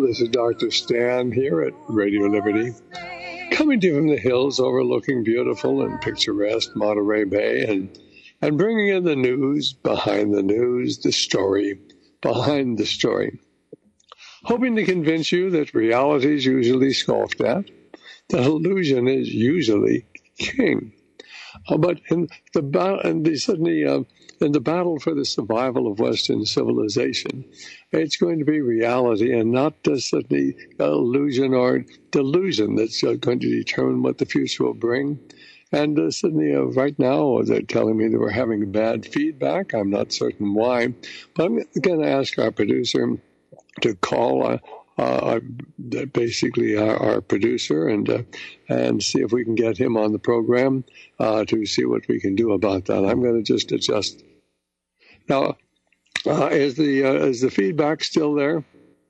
this is Dr. Stan here at Radio Liberty, coming to you from the hills overlooking beautiful and picturesque Monterey Bay and bringing in the news, behind the news, the story, behind the story. Hoping to convince you that reality is usually scoffed at, that illusion is usually king. But in the battle for the survival of Western civilization, it's going to be reality and not just the illusion or delusion that's going to determine what the future will bring. And right now, they're telling me that we're having bad feedback. I'm not certain why, but I'm going to ask our producer to call basically our producer and see if we can get him on the program to see what we can do about that. I'm going to just adjust. Now, is the feedback still there?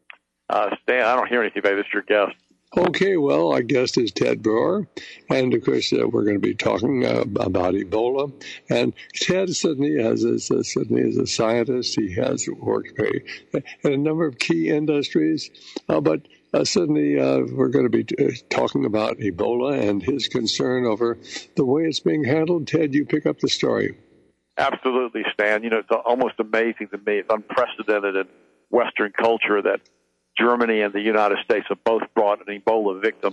Stan, I don't hear anything, baby. It's your guest. Okay, well, our guest is Ted Broer, and of course we're going to be talking about Ebola. And Ted certainly is a scientist. He has worked in a number of key industries, but certainly we're going to be talking about Ebola and his concern over the way it's being handled. Ted, you pick up the story. Absolutely, Stan. You know, it's almost amazing to me. It's unprecedented in Western culture that Germany and the United States have both brought an Ebola victims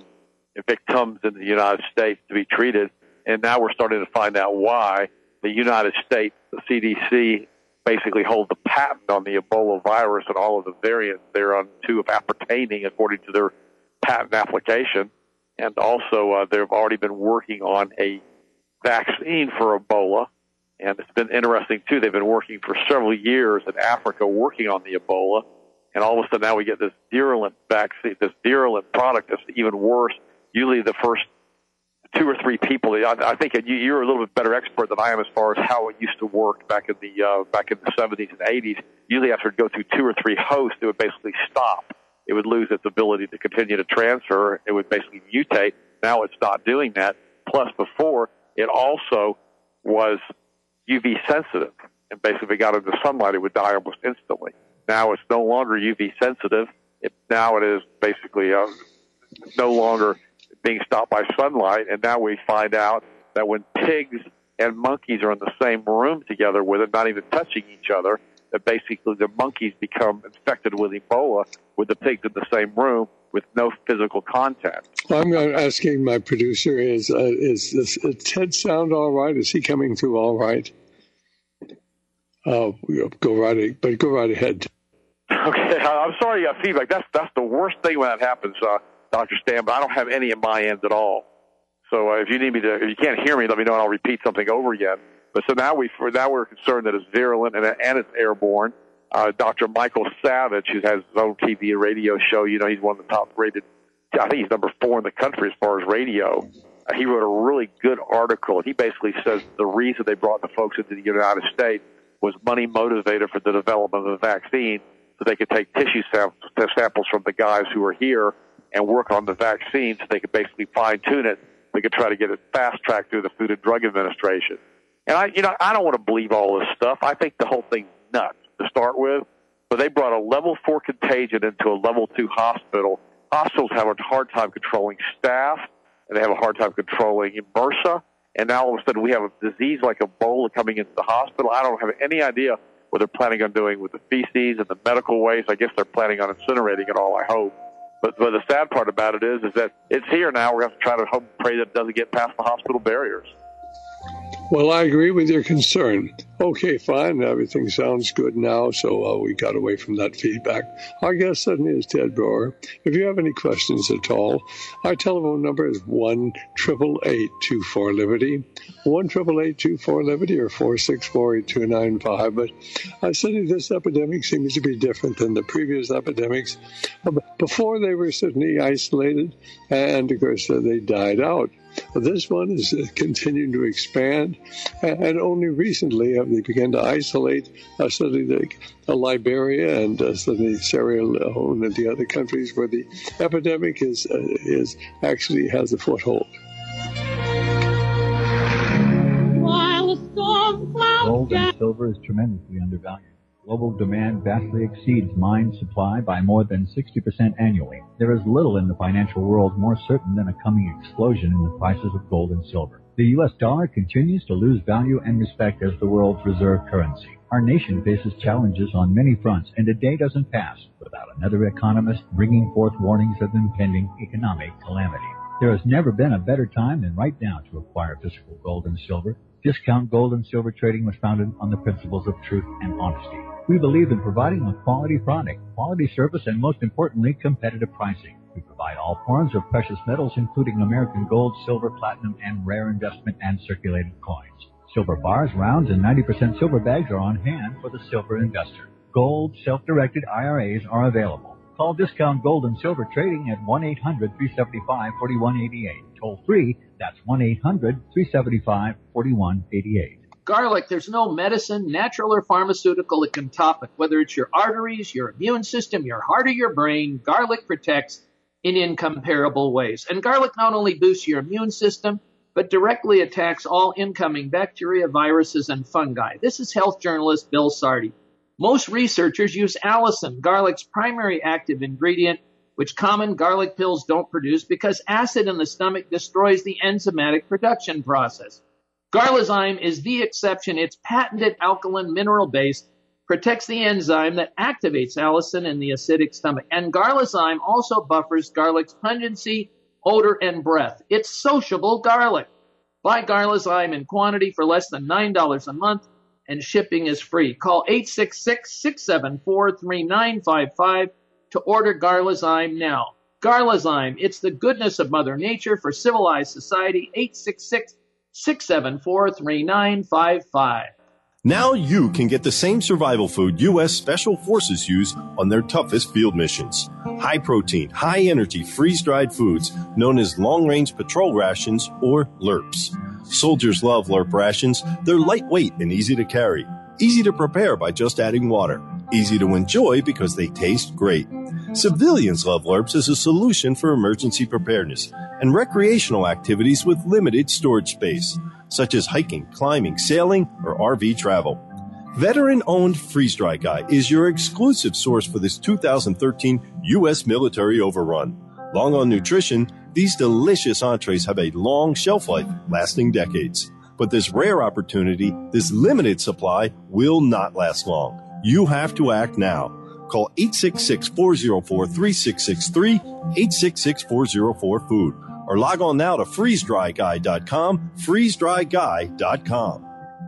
in the United States to be treated, and now we're starting to find out why the United States, the CDC, basically holds the patent on the Ebola virus and all of the variants thereon to of appertaining according to their patent application. And also, they've already been working on a vaccine for Ebola, and it's been interesting, too. They've been working for several years in Africa working on the Ebola. And all of a sudden now we get this virulent vaccine, this virulent product that's even worse. Usually the first 2 or 3 people, I think you're a little bit better expert than I am as far as how it used to work back in the 70s and 80s. Usually after it would go through 2 or 3 hosts, it would basically stop. It would lose its ability to continue to transfer. It would basically mutate. Now it's not doing that. Plus before, it also was UV sensitive. And basically if it got into sunlight, it would die almost instantly. Now it's no longer UV sensitive. Now it is basically no longer being stopped by sunlight. And now we find out that when pigs and monkeys are in the same room together with it, not even touching each other, that basically the monkeys become infected with Ebola with the pigs in the same room with no physical contact. I'm asking my producer, is Ted sound all right? Is he coming through all right? Go right ahead. Okay, I'm sorry you got feedback. That's the worst thing when that happens, Dr. Stan, but I don't have any at my end at all. So if you you can't hear me, let me know and I'll repeat something over again. But so now we're concerned that it's virulent and it's airborne. Dr. Michael Savage, who has his own TV and radio show, you know, he's one of the top rated, I think he's number 4 in the country as far as radio. He wrote a really good article. He basically says the reason they brought the folks into the United States was money motivated for the development of the vaccine, so they could take tissue samples from the guys who are here and work on the vaccine so they could basically fine-tune it. They could try to get it fast-tracked through the Food and Drug Administration. And I don't want to believe all this stuff. I think the whole thing's nuts to start with. But they brought a level 4 contagion into a level 2 hospital. Hospitals have a hard time controlling staff, and they have a hard time controlling MRSA. And now all of a sudden we have a disease like Ebola coming into the hospital. I don't have any idea what they're planning on doing with the feces and the medical waste. I guess they're planning on incinerating it all, I hope. But the sad part about it is that it's here now. We're going to have to try to hope and pray that it doesn't get past the hospital barriers. Well, I agree with your concern. Okay, fine. Everything sounds good now, so we got away from that feedback. Our guest suddenly is Ted Broer. If you have any questions at all, our telephone number is 1-888-24-LIBERTY, 1-888-24-LIBERTY, or 464-8295. But certainly this epidemic seems to be different than the previous epidemics. Before, they were certainly isolated, and of course, they died out. This one is continuing to expand, and only recently have they begun to isolate suddenly Liberia and suddenly Sierra Leone and the other countries where the epidemic is actually has a foothold. Gold and silver is tremendously undervalued. Global demand vastly exceeds mine supply by more than 60% annually. There is little in the financial world more certain than a coming explosion in the prices of gold and silver. The U.S. dollar continues to lose value and respect as the world's reserve currency. Our nation faces challenges on many fronts, and a day doesn't pass without another economist bringing forth warnings of impending economic calamity. There has never been a better time than right now to acquire physical gold and silver. Discount Gold and Silver Trading was founded on the principles of truth and honesty. We believe in providing a quality product, quality service, and most importantly, competitive pricing. We provide all forms of precious metals, including American gold, silver, platinum, and rare investment and circulated coins. Silver bars, rounds, and 90% silver bags are on hand for the silver investor. Gold, self-directed IRAs are available. Call Discount Gold and Silver Trading at 1-800-375-4188. Toll free, that's 1-800-375-4188. Garlic, there's no medicine, natural or pharmaceutical, that can top it. Whether it's your arteries, your immune system, your heart, or your brain, garlic protects in incomparable ways. And garlic not only boosts your immune system, but directly attacks all incoming bacteria, viruses, and fungi. This is health journalist Bill Sardi. Most researchers use allicin, garlic's primary active ingredient, which common garlic pills don't produce because acid in the stomach destroys the enzymatic production process. Garlizyme is the exception. Its patented alkaline mineral base protects the enzyme that activates allicin in the acidic stomach. And Garlizyme also buffers garlic's pungency, odor, and breath. It's sociable garlic. Buy Garlizyme in quantity for less than $9 a month, and shipping is free. Call 866-674-3955 to order Garlizyme now. Garlizyme, it's the goodness of Mother Nature for civilized society. 866-674-3955. Now you can get the same survival food U.S. Special Forces use on their toughest field missions. High protein, high energy, freeze-dried foods known as long-range patrol rations or LRPs. Soldiers love LRP rations. They're lightweight and easy to carry. Easy to prepare by just adding water. Easy to enjoy because they taste great. Civilians love LRPs as a solution for emergency preparedness and recreational activities with limited storage space, such as hiking, climbing, sailing, or RV travel. Veteran-owned Freeze Dry Guy is your exclusive source for this 2013 U.S. military overrun. Long on nutrition, these delicious entrees have a long shelf life, lasting decades. But this rare opportunity, this limited supply, will not last long. You have to act now. Call 866-404-3663, 866-404-FOOD, or log on now to freezedryguy.com, freezedryguy.com.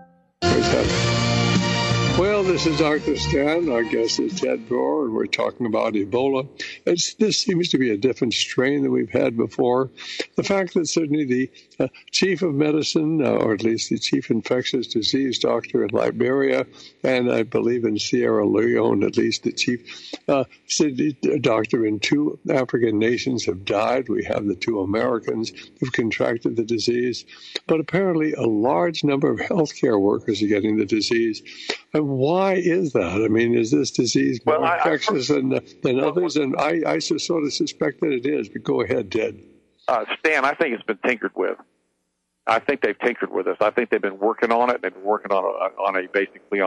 Well, this is Dr. Stan. Our guest is Ted Broer, and we're talking about Ebola. This seems to be a different strain than we've had before. The fact that certainly the chief of medicine, or at least the chief infectious disease doctor in Liberia, and I believe in Sierra Leone, at least the chief doctor in 2 African nations have died. We have the 2 Americans who've contracted the disease. But apparently a large number of healthcare workers are getting the disease. And why is that? I mean, is this disease more infectious than others? And I sort of suspect that it is. But go ahead, Ted. Stan, I think it's been tinkered with. I think they've tinkered with this. I think they've been working on it. They've been working on a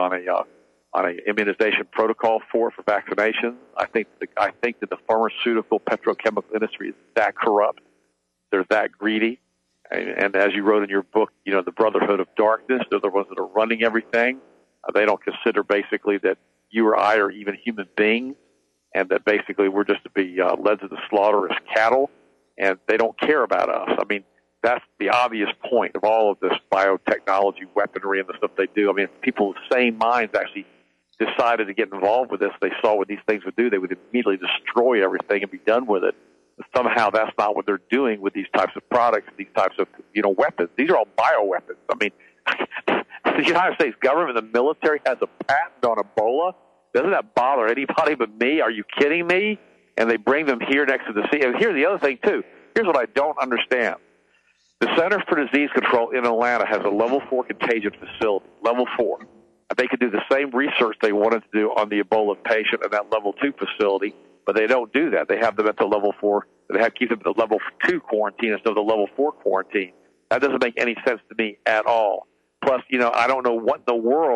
immunization protocol for vaccination. I think that the pharmaceutical petrochemical industry is that corrupt. They're that greedy. And as you wrote in your book, you know, the Brotherhood of Darkness, they're the ones that are running everything. They don't consider basically that you or I are even human beings, and that basically we're just to be led to the slaughter as cattle, and they don't care about us. I mean, that's the obvious point of all of this biotechnology, weaponry, and the stuff they do. I mean, if people with sane minds actually decided to get involved with this, they saw what these things would do. They would immediately destroy everything and be done with it. But somehow that's not what they're doing with these types of products, these types of, weapons. These are all bioweapons. I mean, the United States government, the military, has a patent on Ebola. Doesn't that bother anybody but me? Are you kidding me? And they bring them here next to the sea. And here's the other thing, too. Here's what I don't understand. The Center for Disease Control in Atlanta has a level 4 contagion facility, level 4. They could do the same research they wanted to do on the Ebola patient in that level 2 facility, but they don't do that. They have them at the level 4. They have to keep them at the level 2 quarantine instead of the level 4 quarantine. That doesn't make any sense to me at all. Plus, I don't know what in the world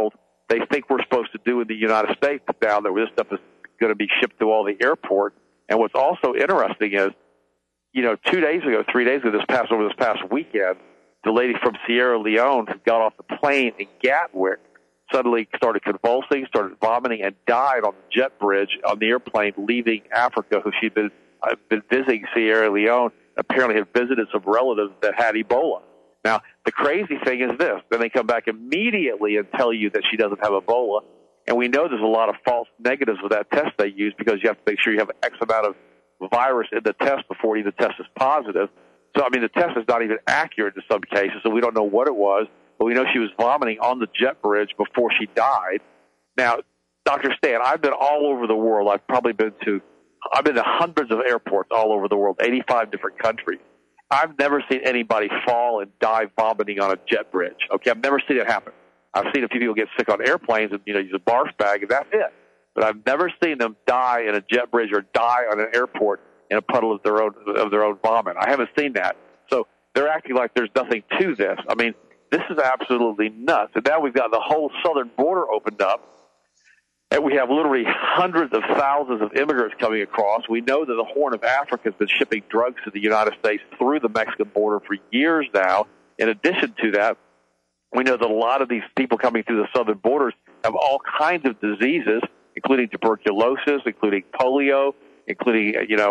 they think we're supposed to do in the United States now that this stuff is going to be shipped to all the airports. And what's also interesting is, 3 days ago, this past weekend, the lady from Sierra Leone who got off the plane in Gatwick suddenly started convulsing, started vomiting, and died on the jet bridge on the airplane leaving Africa, who she'd been visiting Sierra Leone, apparently had visited some relatives that had Ebola. Now, the crazy thing is this. Then they come back immediately and tell you that she doesn't have Ebola. And we know there's a lot of false negatives with that test they use because you have to make sure you have X amount of virus in the test before the test is positive. So, the test is not even accurate in some cases, so we don't know what it was. But we know she was vomiting on the jet bridge before she died. Now, Dr. Stan, I've been all over the world. I've been to hundreds of airports all over the world, 85 different countries. I've never seen anybody fall and die vomiting on a jet bridge. Okay, I've never seen it happen. I've seen a few people get sick on airplanes and use a barf bag, and that's it. But I've never seen them die in a jet bridge or die on an airport in a puddle of their own vomit. I haven't seen that. So they're acting like there's nothing to this. This is absolutely nuts. And now we've got the whole southern border opened up, and we have literally hundreds of thousands of immigrants coming across. We know that the Horn of Africa has been shipping drugs to the United States through the Mexican border for years now. In addition to that, we know that a lot of these people coming through the southern borders have all kinds of diseases, including tuberculosis, including polio, including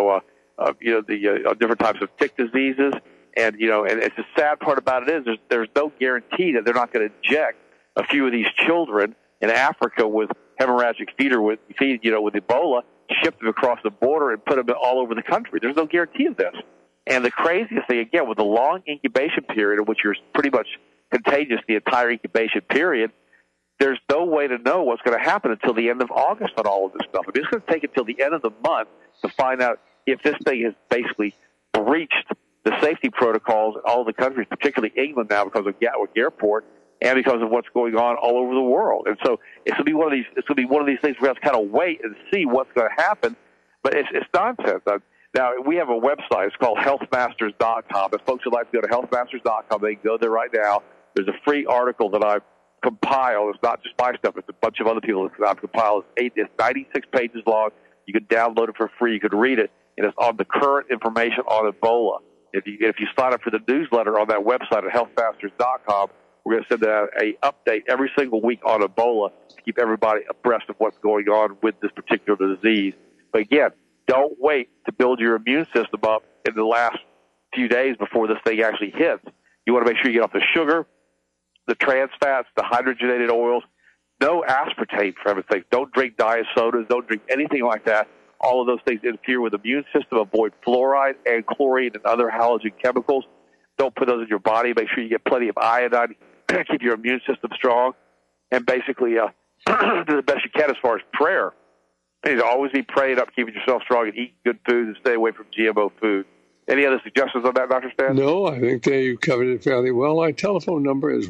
the different types of tick diseases. And and it's the sad part about it is there's no guarantee that they're not going to inject a few of these children in Africa with hemorrhagic fever with Ebola, ship them across the border and put them all over the country. There's no guarantee of this. And the craziest thing, again, with the long incubation period, in which you're pretty much contagious the entire incubation period, there's no way to know what's going to happen until the end of August on all of this stuff. It's going to take until the end of the month to find out if this thing has basically breached the safety protocols in all the countries, particularly England now because of Gatwick Airport and because of what's going on all over the world. And so it's going to be one of these things we have to kind of wait and see what's going to happen. But it's nonsense. Now, we have a website. It's called healthmasters.com. If folks would like to go to healthmasters.com, they can go there right now. There's a free article that I've compiled. It's not just my stuff. It's a bunch of other people that I've compiled. It's 96 pages long. You can download it for free. You can read it. And it's on the current information on Ebola. If you sign up for the newsletter on that website at healthmasters.com, we're going to send out an update every single week on Ebola to keep everybody abreast of what's going on with this particular disease. But again, don't wait to build your immune system up in the last few days before this thing actually hits. You want to make sure you get off the sugar, the trans fats, the hydrogenated oils. No aspartame, for heaven's sake. Don't drink diet sodas. Don't drink anything like that. All of those things interfere with the immune system. Avoid fluoride and chlorine and other halogen chemicals. Don't put those in your body. Make sure you get plenty of iodine. Keep your immune system strong. And basically do the best you can as far as prayer. You need to always be praying up, keeping yourself strong, and eat good food and stay away from GMO food. Any other suggestions on that, Dr. Stan? No, I think you covered it fairly well. Our telephone number is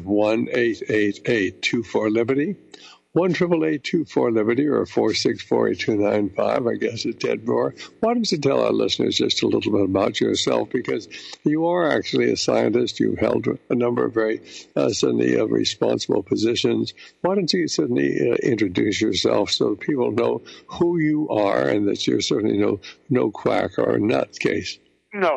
1-888-24-LIBERTY. 1-888-24-LIBERTY or 464-8295. I guess it's Ted Broer. Why don't you tell our listeners just a little bit about yourself? Because you are actually a scientist. You've held a number of very certainly responsible positions. Why don't you certainly introduce yourself so people know who you are and that you're certainly no quack or nutcase? No.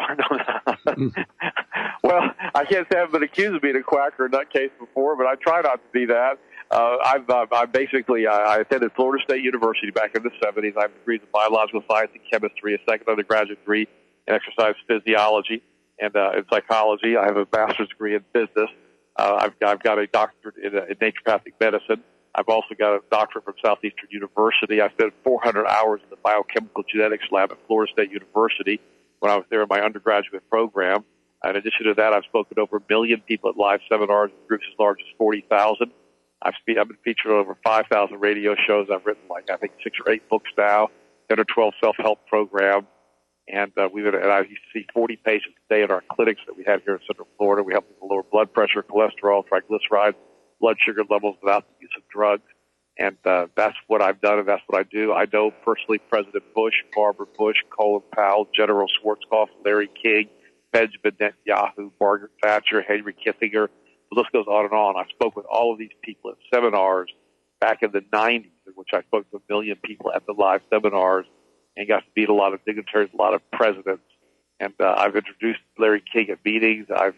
Well, I can't say I've been accused of being a quack or a nutcase before, but I try not to be that. I attended Florida State University back in the 70s. I have degrees in biological science and chemistry, a second undergraduate degree in exercise physiology and in psychology. I have a master's degree in business. I've got a doctorate in naturopathic medicine. I've also got a doctorate from Southeastern University. I spent 400 hours in the biochemical genetics lab at Florida State University when I was there in my undergraduate program. In addition to that, I've spoken to over 1 million people at live seminars in groups as large as 40,000. I've been featured on over 5,000 radio shows. I've written 6 or 8 books now, 10 or 12 self-help programs. And I used to see 40 patients a day at our clinics that we have here in Central Florida. We help people lower blood pressure, cholesterol, triglycerides, blood sugar levels without the use of drugs. And that's what I've done, and that's what I do. I know personally President Bush, Barbara Bush, Colin Powell, General Schwarzkopf, Larry King, Benjamin Netanyahu, Margaret Thatcher, Henry Kissinger. The list goes on and on. I spoke with all of these people at seminars back in the 90s, in which I spoke to 1 million people at the live seminars and got to meet a lot of dignitaries, a lot of presidents. And I've introduced Larry King at meetings. I've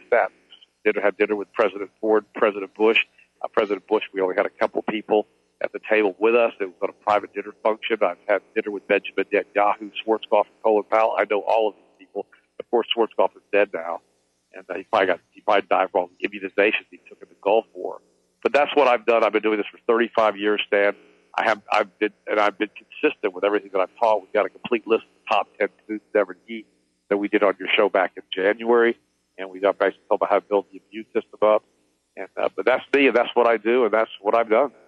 had dinner with President Ford, President Bush. President Bush, we only had a couple people at the table with us. It was on a private dinner function. I've had dinner with Benjamin Netanyahu, Schwarzkopf, and Colin Powell. I know all of these people. Of course, Schwarzkopf is dead now, and he probably died from immunizations he took in the Gulf War. But that's what I've done. I've been doing this for 35 years, Stan. I've been consistent with everything that I've taught. We've got a complete list of the top 10 foods to ever eat that we did on your show back in January, and we got basically talk about how to build the immune system up. And but that's me, and that's what I do, and that's what I've done.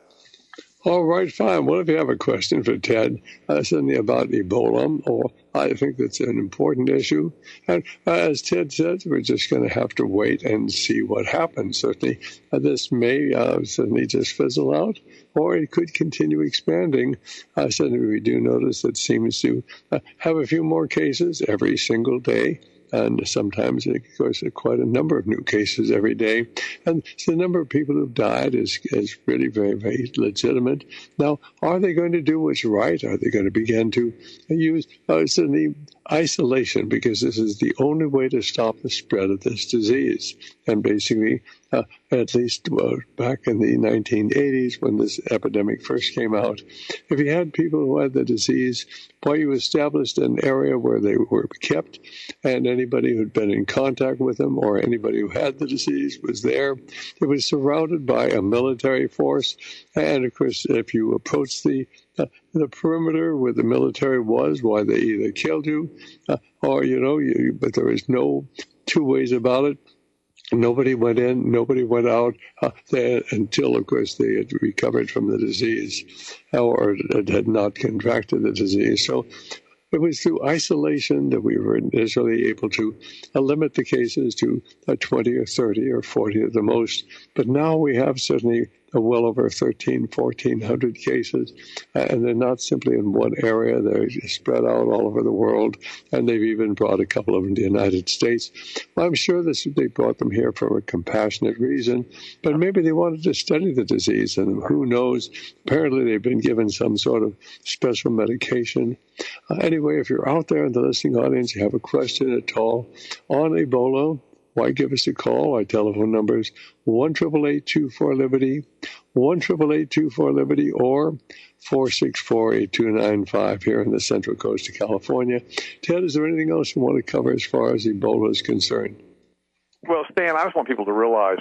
All right, fine. Well, if you have a question for Ted, certainly about Ebola, or I think that's an important issue. And as Ted said, we're just going to have to wait and see what happens. Certainly, this may certainly just fizzle out, or it could continue expanding. Certainly, we do notice it seems to have a few more cases every single day. And sometimes, of course, quite a number of new cases every day. And so the number of people who've died is really very, very legitimate. Now, are they going to do what's right? Are they going to begin to use certainly isolation? Because this is the only way to stop the spread of this disease. And basically, at least back in the 1980s when this epidemic first came out, if you had people who had the disease, you established an area where they were kept, and anybody who'd been in contact with them or anybody who had the disease was there. It was surrounded by a military force, and of course, if you approached the perimeter where the military was, why they either killed you or, but there was no two ways about it. Nobody went in, nobody went out until, of course, they had recovered from the disease or had not contracted the disease. So it was through isolation that we were initially able to limit the cases to 20 or 30 or 40 at the most. But now we have certainly well over 1,400 cases, and they're not simply in one area. They're spread out all over the world, and they've even brought a couple of them to the United States. Well, I'm sure they brought them here for a compassionate reason, but maybe they wanted to study the disease, and who knows? Apparently, they've been given some sort of special medication. Anyway, if you're out there in the listening audience, you have a question at all on Ebola, why give us a call? Our telephone number is 1-888-24-LIBERTY, 1-888-24-LIBERTY, or 464-8295 here in the Central Coast of California. Ted, is there anything else you want to cover as far as Ebola is concerned? Well, Stan, I just want people to realize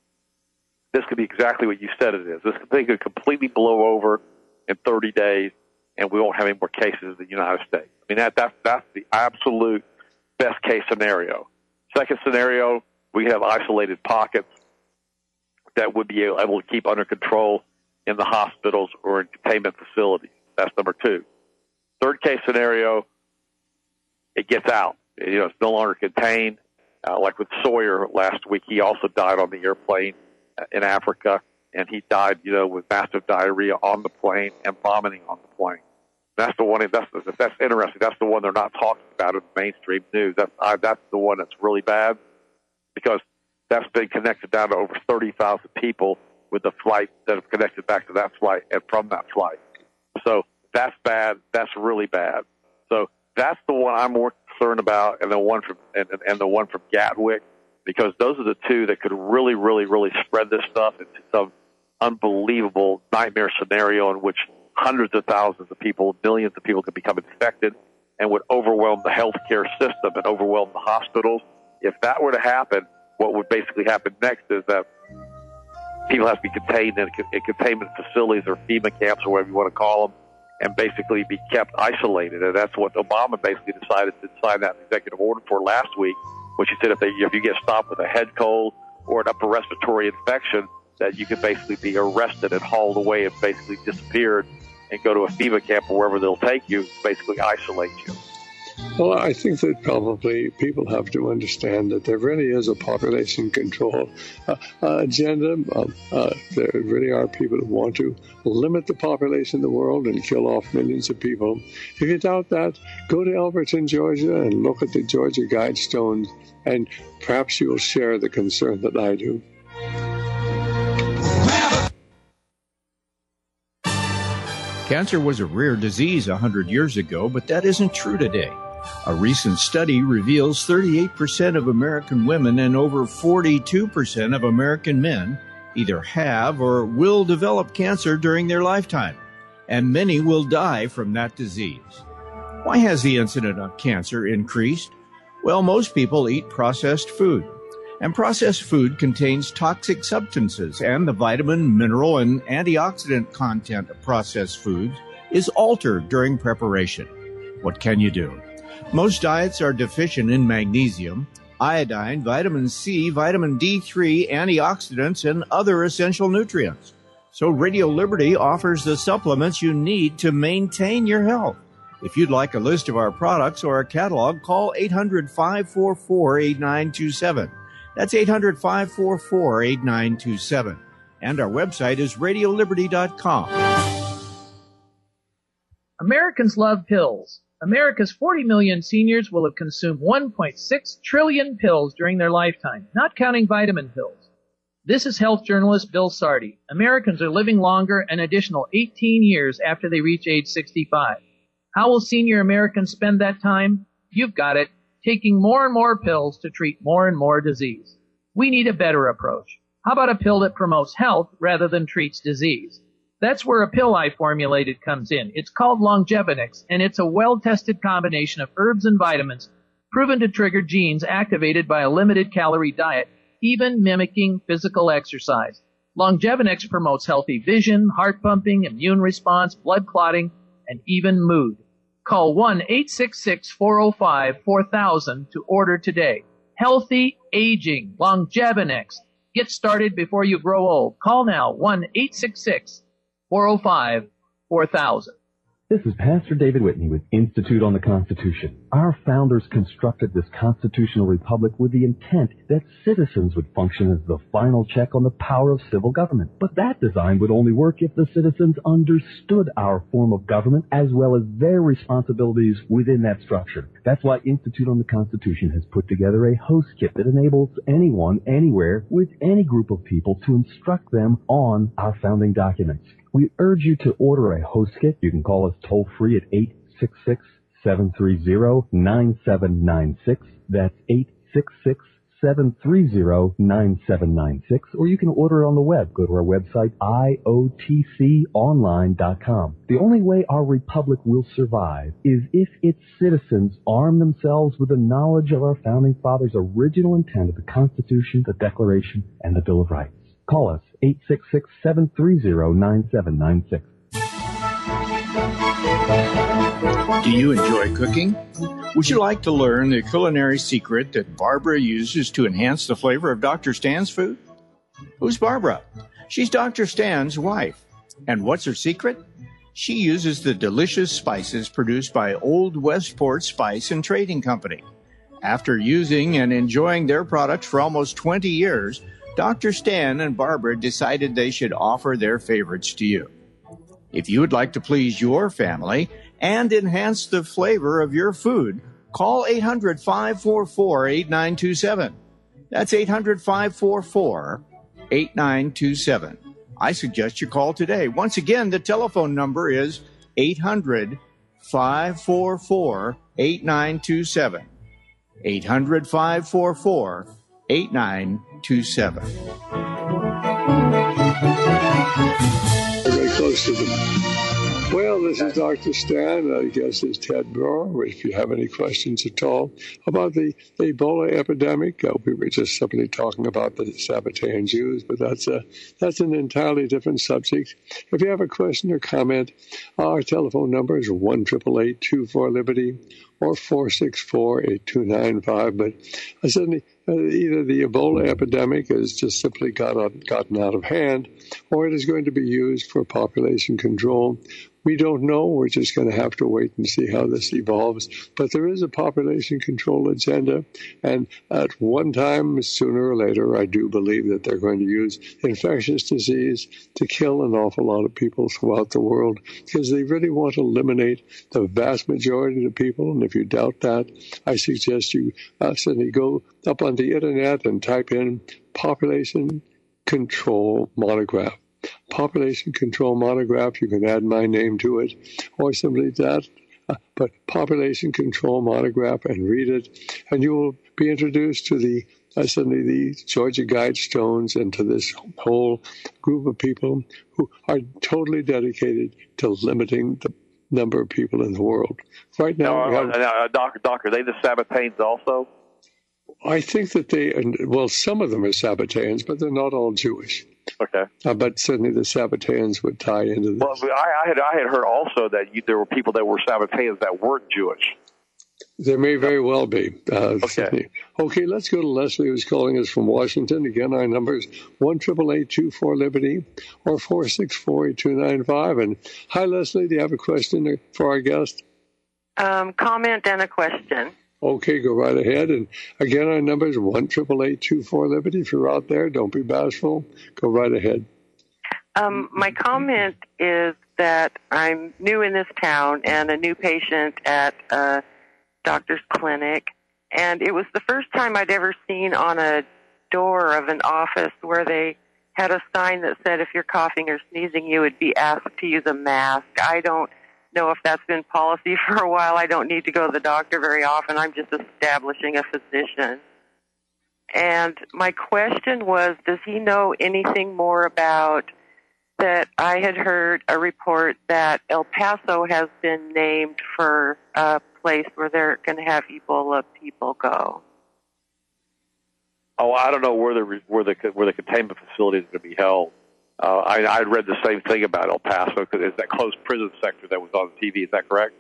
this could be exactly what you said it is. This thing could completely blow over in 30 days, and we won't have any more cases in the United States. I mean, that's the absolute best case scenario. Second scenario, we have isolated pockets that would be able to keep under control in the hospitals or in containment facilities. That's number two. Third case scenario, it gets out. It's no longer contained. Like with Sawyer last week, he also died on the airplane in Africa, and he died, with massive diarrhea on the plane and vomiting on the plane. That's the one. That's interesting. That's the one they're not talking about in the mainstream news. That's the one that's really bad, because that's been connected down to over 30,000 people with the flight that have connected back to that flight and from that flight. So that's bad. That's really bad. So that's the one I'm more concerned about, and the one from Gatwick, because those are the two that could really, really, really spread this stuff into some unbelievable nightmare scenario in which hundreds of thousands of people, millions of people could become infected and would overwhelm the healthcare system and overwhelm the hospitals. If that were to happen, what would basically happen next is that people have to be contained in containment facilities or FEMA camps or whatever you want to call them, and basically be kept isolated. And that's what Obama basically decided to sign that executive order for last week, which he said if you get stopped with a head cold or an upper respiratory infection, that you can basically be arrested and hauled away and basically disappeared and go to a FEMA camp or wherever they'll take you, basically isolate you. Well, I think that probably people have to understand that there really is a population control agenda. There really are people who want to limit the population of the world and kill off millions of people. If you doubt that, go to Alberton, Georgia, and look at the Georgia Guidestones, and perhaps you'll share the concern that I do. Cancer was a rare disease 100 years ago, but that isn't true today. A recent study reveals 38% of American women and over 42% of American men either have or will develop cancer during their lifetime, and many will die from that disease. Why has the incidence of cancer increased? Well, most people eat processed food, and processed food contains toxic substances, and the vitamin, mineral, and antioxidant content of processed foods is altered during preparation. What can you do? Most diets are deficient in magnesium, iodine, vitamin C, vitamin D3, antioxidants, and other essential nutrients. So Radio Liberty offers the supplements you need to maintain your health. If you'd like a list of our products or a catalog, call 800-544-8927. That's 800-544-8927. And our website is radioliberty.com. Americans love pills. America's 40 million seniors will have consumed 1.6 trillion pills during their lifetime, not counting vitamin pills. This is health journalist Bill Sardi. Americans are living longer an additional 18 years after they reach age 65. How will senior Americans spend that time? You've got it, taking more and more pills to treat more and more disease. We need a better approach. How about a pill that promotes health rather than treats disease? That's where a pill I formulated comes in. It's called Longevinix, and it's a well-tested combination of herbs and vitamins proven to trigger genes activated by a limited-calorie diet, even mimicking physical exercise. Longevinix promotes healthy vision, heart pumping, immune response, blood clotting, and even mood. Call 1-866-405-4000 to order today. Healthy aging, Longevinix. Get started before you grow old. Call now, 1-866-405-4000. This is Pastor David Whitney with Institute on the Constitution. Our founders constructed this constitutional republic with the intent that citizens would function as the final check on the power of civil government. But that design would only work if the citizens understood our form of government as well as their responsibilities within that structure. That's why Institute on the Constitution has put together a host kit that enables anyone, anywhere, with any group of people to instruct them on our founding documents. We urge you to order a host kit. You can call us toll-free at 866-730-9796. That's 866-730-9796. Or you can order it on the web. Go to our website, iotconline.com. The only way our republic will survive is if its citizens arm themselves with the knowledge of our founding fathers' original intent of the Constitution, the Declaration, and the Bill of Rights. Call us, 866-730-9796. Do you enjoy cooking? Would you like to learn the culinary secret that Barbara uses to enhance the flavor of Dr. Stan's food? Who's Barbara? She's Dr. Stan's wife. And what's her secret? She uses the delicious spices produced by Old Westport Spice and Trading Company. After using and enjoying their products for almost 20 years, Dr. Stan and Barbara decided they should offer their favorites to you. If you would like to please your family and enhance the flavor of your food, call 800-544-8927. That's 800-544-8927. I suggest you call today. Once again, the telephone number is 800-544-8927. 800-544-8927. Very close to them. Well, this is Dr. Stan. I guess it's Ted Brewer. If you have any questions at all about the Ebola epidemic, we were just simply talking about the Sabbatean Jews, but that's an entirely different subject. If you have a question or comment, our telephone number is 1-888-24-LIBERTY or 464-8295. But certainly, either the Ebola epidemic has just simply gotten out of hand, or it is going to be used for population control. We don't know. We're just going to have to wait and see how this evolves. But there is a population control agenda. And at one time, sooner or later, I do believe that they're going to use infectious disease to kill an awful lot of people throughout the world, because they really want to eliminate the vast majority of the people. And if you doubt that, I suggest you suddenly go up on the internet and type in population control monograph. population control monograph. You can add my name to it, or simply that. But population control monograph, and read it, and you will be introduced to the Georgia Guidestones and to this whole group of people who are totally dedicated to limiting the number of people in the world. Right now, Doc, are they the Sabbateans also? I think that some of them are Sabbateans, but they're not all Jewish. Okay. But certainly the Sabbateans would tie into this. Well, I had heard also that there were people that were Sabbateans that weren't Jewish. There may very well be. Okay. Okay, let's go to Leslie, who's calling us from Washington. Again, our number is 1-888-24-LIBERTY or 464-8295. And hi, Leslie, do you have a question for our guest? Comment and a question. Okay, go right ahead. And again, our number is 1-888-24-LIBERTY. If you're out there, don't be bashful. Go right ahead. My comment is that I'm new in this town and a new patient at a doctor's clinic. And it was the first time I'd ever seen on a door of an office where they had a sign that said if you're coughing or sneezing, you would be asked to use a mask. I don't know if that's been policy for a while. I don't need to go to the doctor very often. I'm just establishing a physician. And my question was, does he know anything more about that? I had heard a report that El Paso has been named for a place where they're going to have Ebola people go. Oh, I don't know where the containment facility is going to be held. I read the same thing about El Paso because it's that closed prison sector that was on TV. Is that correct?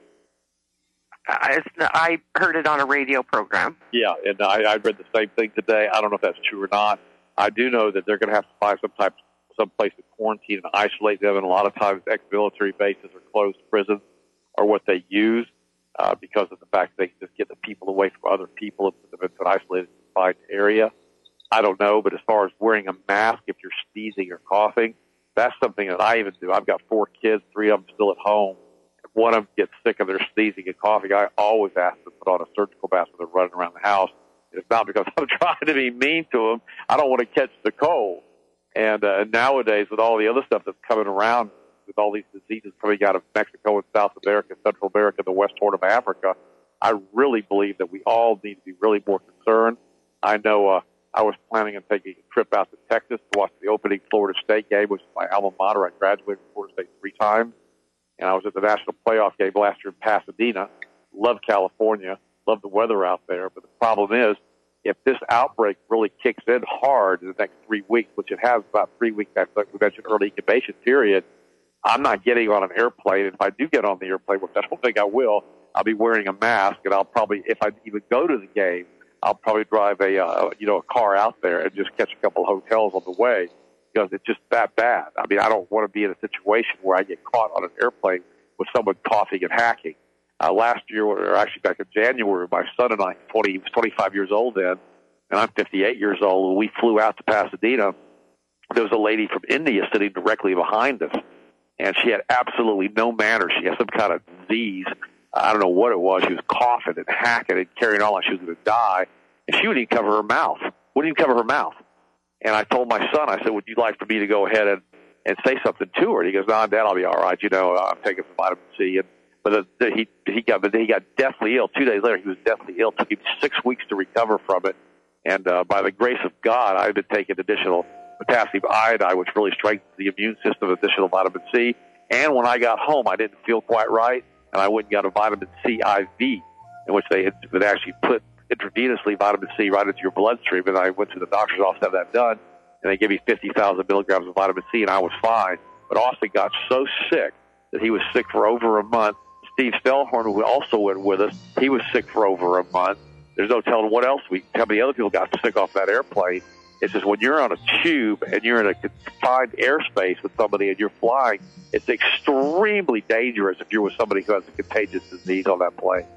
I heard it on a radio program. Yeah, and I read the same thing today. I don't know if that's true or not. I do know that they're going to have to find some place to quarantine and isolate them, and a lot of times ex-military bases or closed prisons are what they use because of the fact they can just get the people away from other people and put them into an isolated, confined area. I don't know, but as far as wearing a mask if you're sneezing or coughing, that's something that I even do. I've got 4 kids, 3 of them still at home. If one of them gets sick of their sneezing and coughing, I always ask them to put on a surgical mask when they're running around the house. It's not because I'm trying to be mean to them. I don't want to catch the cold. And nowadays, with all the other stuff that's coming around, with all these diseases coming out of Mexico and South America, Central America, the West Horn of Africa, I really believe that we all need to be really more concerned. I know I was planning on taking a trip out to Texas to watch the opening Florida State game, which is my alma mater. I graduated from Florida State 3 times. And I was at the national playoff game last year in Pasadena. Love California. Love the weather out there. But the problem is, if this outbreak really kicks in hard in the next 3 weeks, which it has about 3 weeks after we mentioned early incubation period, I'm not getting on an airplane. If I do get on the airplane, which I don't think I will, I'll be wearing a mask. And I'll probably, if I even go to the game, I'll probably drive a car out there and just catch a couple of hotels on the way because it's just that bad. I mean, I don't want to be in a situation where I get caught on an airplane with someone coughing and hacking. Last year, or actually back in January, my son and I, he was 25 years old then, and I'm 58 years old, and we flew out to Pasadena. There was a lady from India sitting directly behind us, and she had absolutely no manners. She had some kind of disease. I don't know what it was. She was coughing and hacking and carrying on like she was going to die. And she wouldn't even cover her mouth. Wouldn't even cover her mouth. And I told my son, I said, would you like for me to go ahead and say something to her? And he goes, no, Dad, I'll be all right. You know, I'm taking some vitamin C. But he got deathly ill. 2 days later, he was deathly ill. It took him 6 weeks to recover from it. And by the grace of God, I've been taking additional potassium iodide, which really strengthens the immune system, additional vitamin C. And when I got home, I didn't feel quite right. And I went and got a vitamin C IV, in which they would actually put intravenously vitamin C right into your bloodstream. And I went to the doctor's office to have that done, and they gave me 50,000 milligrams of vitamin C, and I was fine. But Austin got so sick that he was sick for over a month. Steve Stellhorn, who also went with us, he was sick for over a month. There's no telling how many other people got sick off that airplane. It's just when you're on a tube and you're in a confined airspace with somebody and you're flying, it's extremely dangerous if you're with somebody who has a contagious disease on that plane.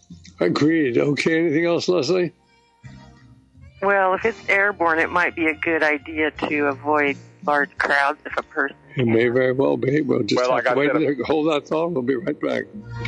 Agreed. Okay, anything else, Leslie? Well, if it's airborne, it might be a good idea to avoid large crowds if a person It may very well be. We'll just Well, like have to I wait said, there. Hold that thought. We'll be right back.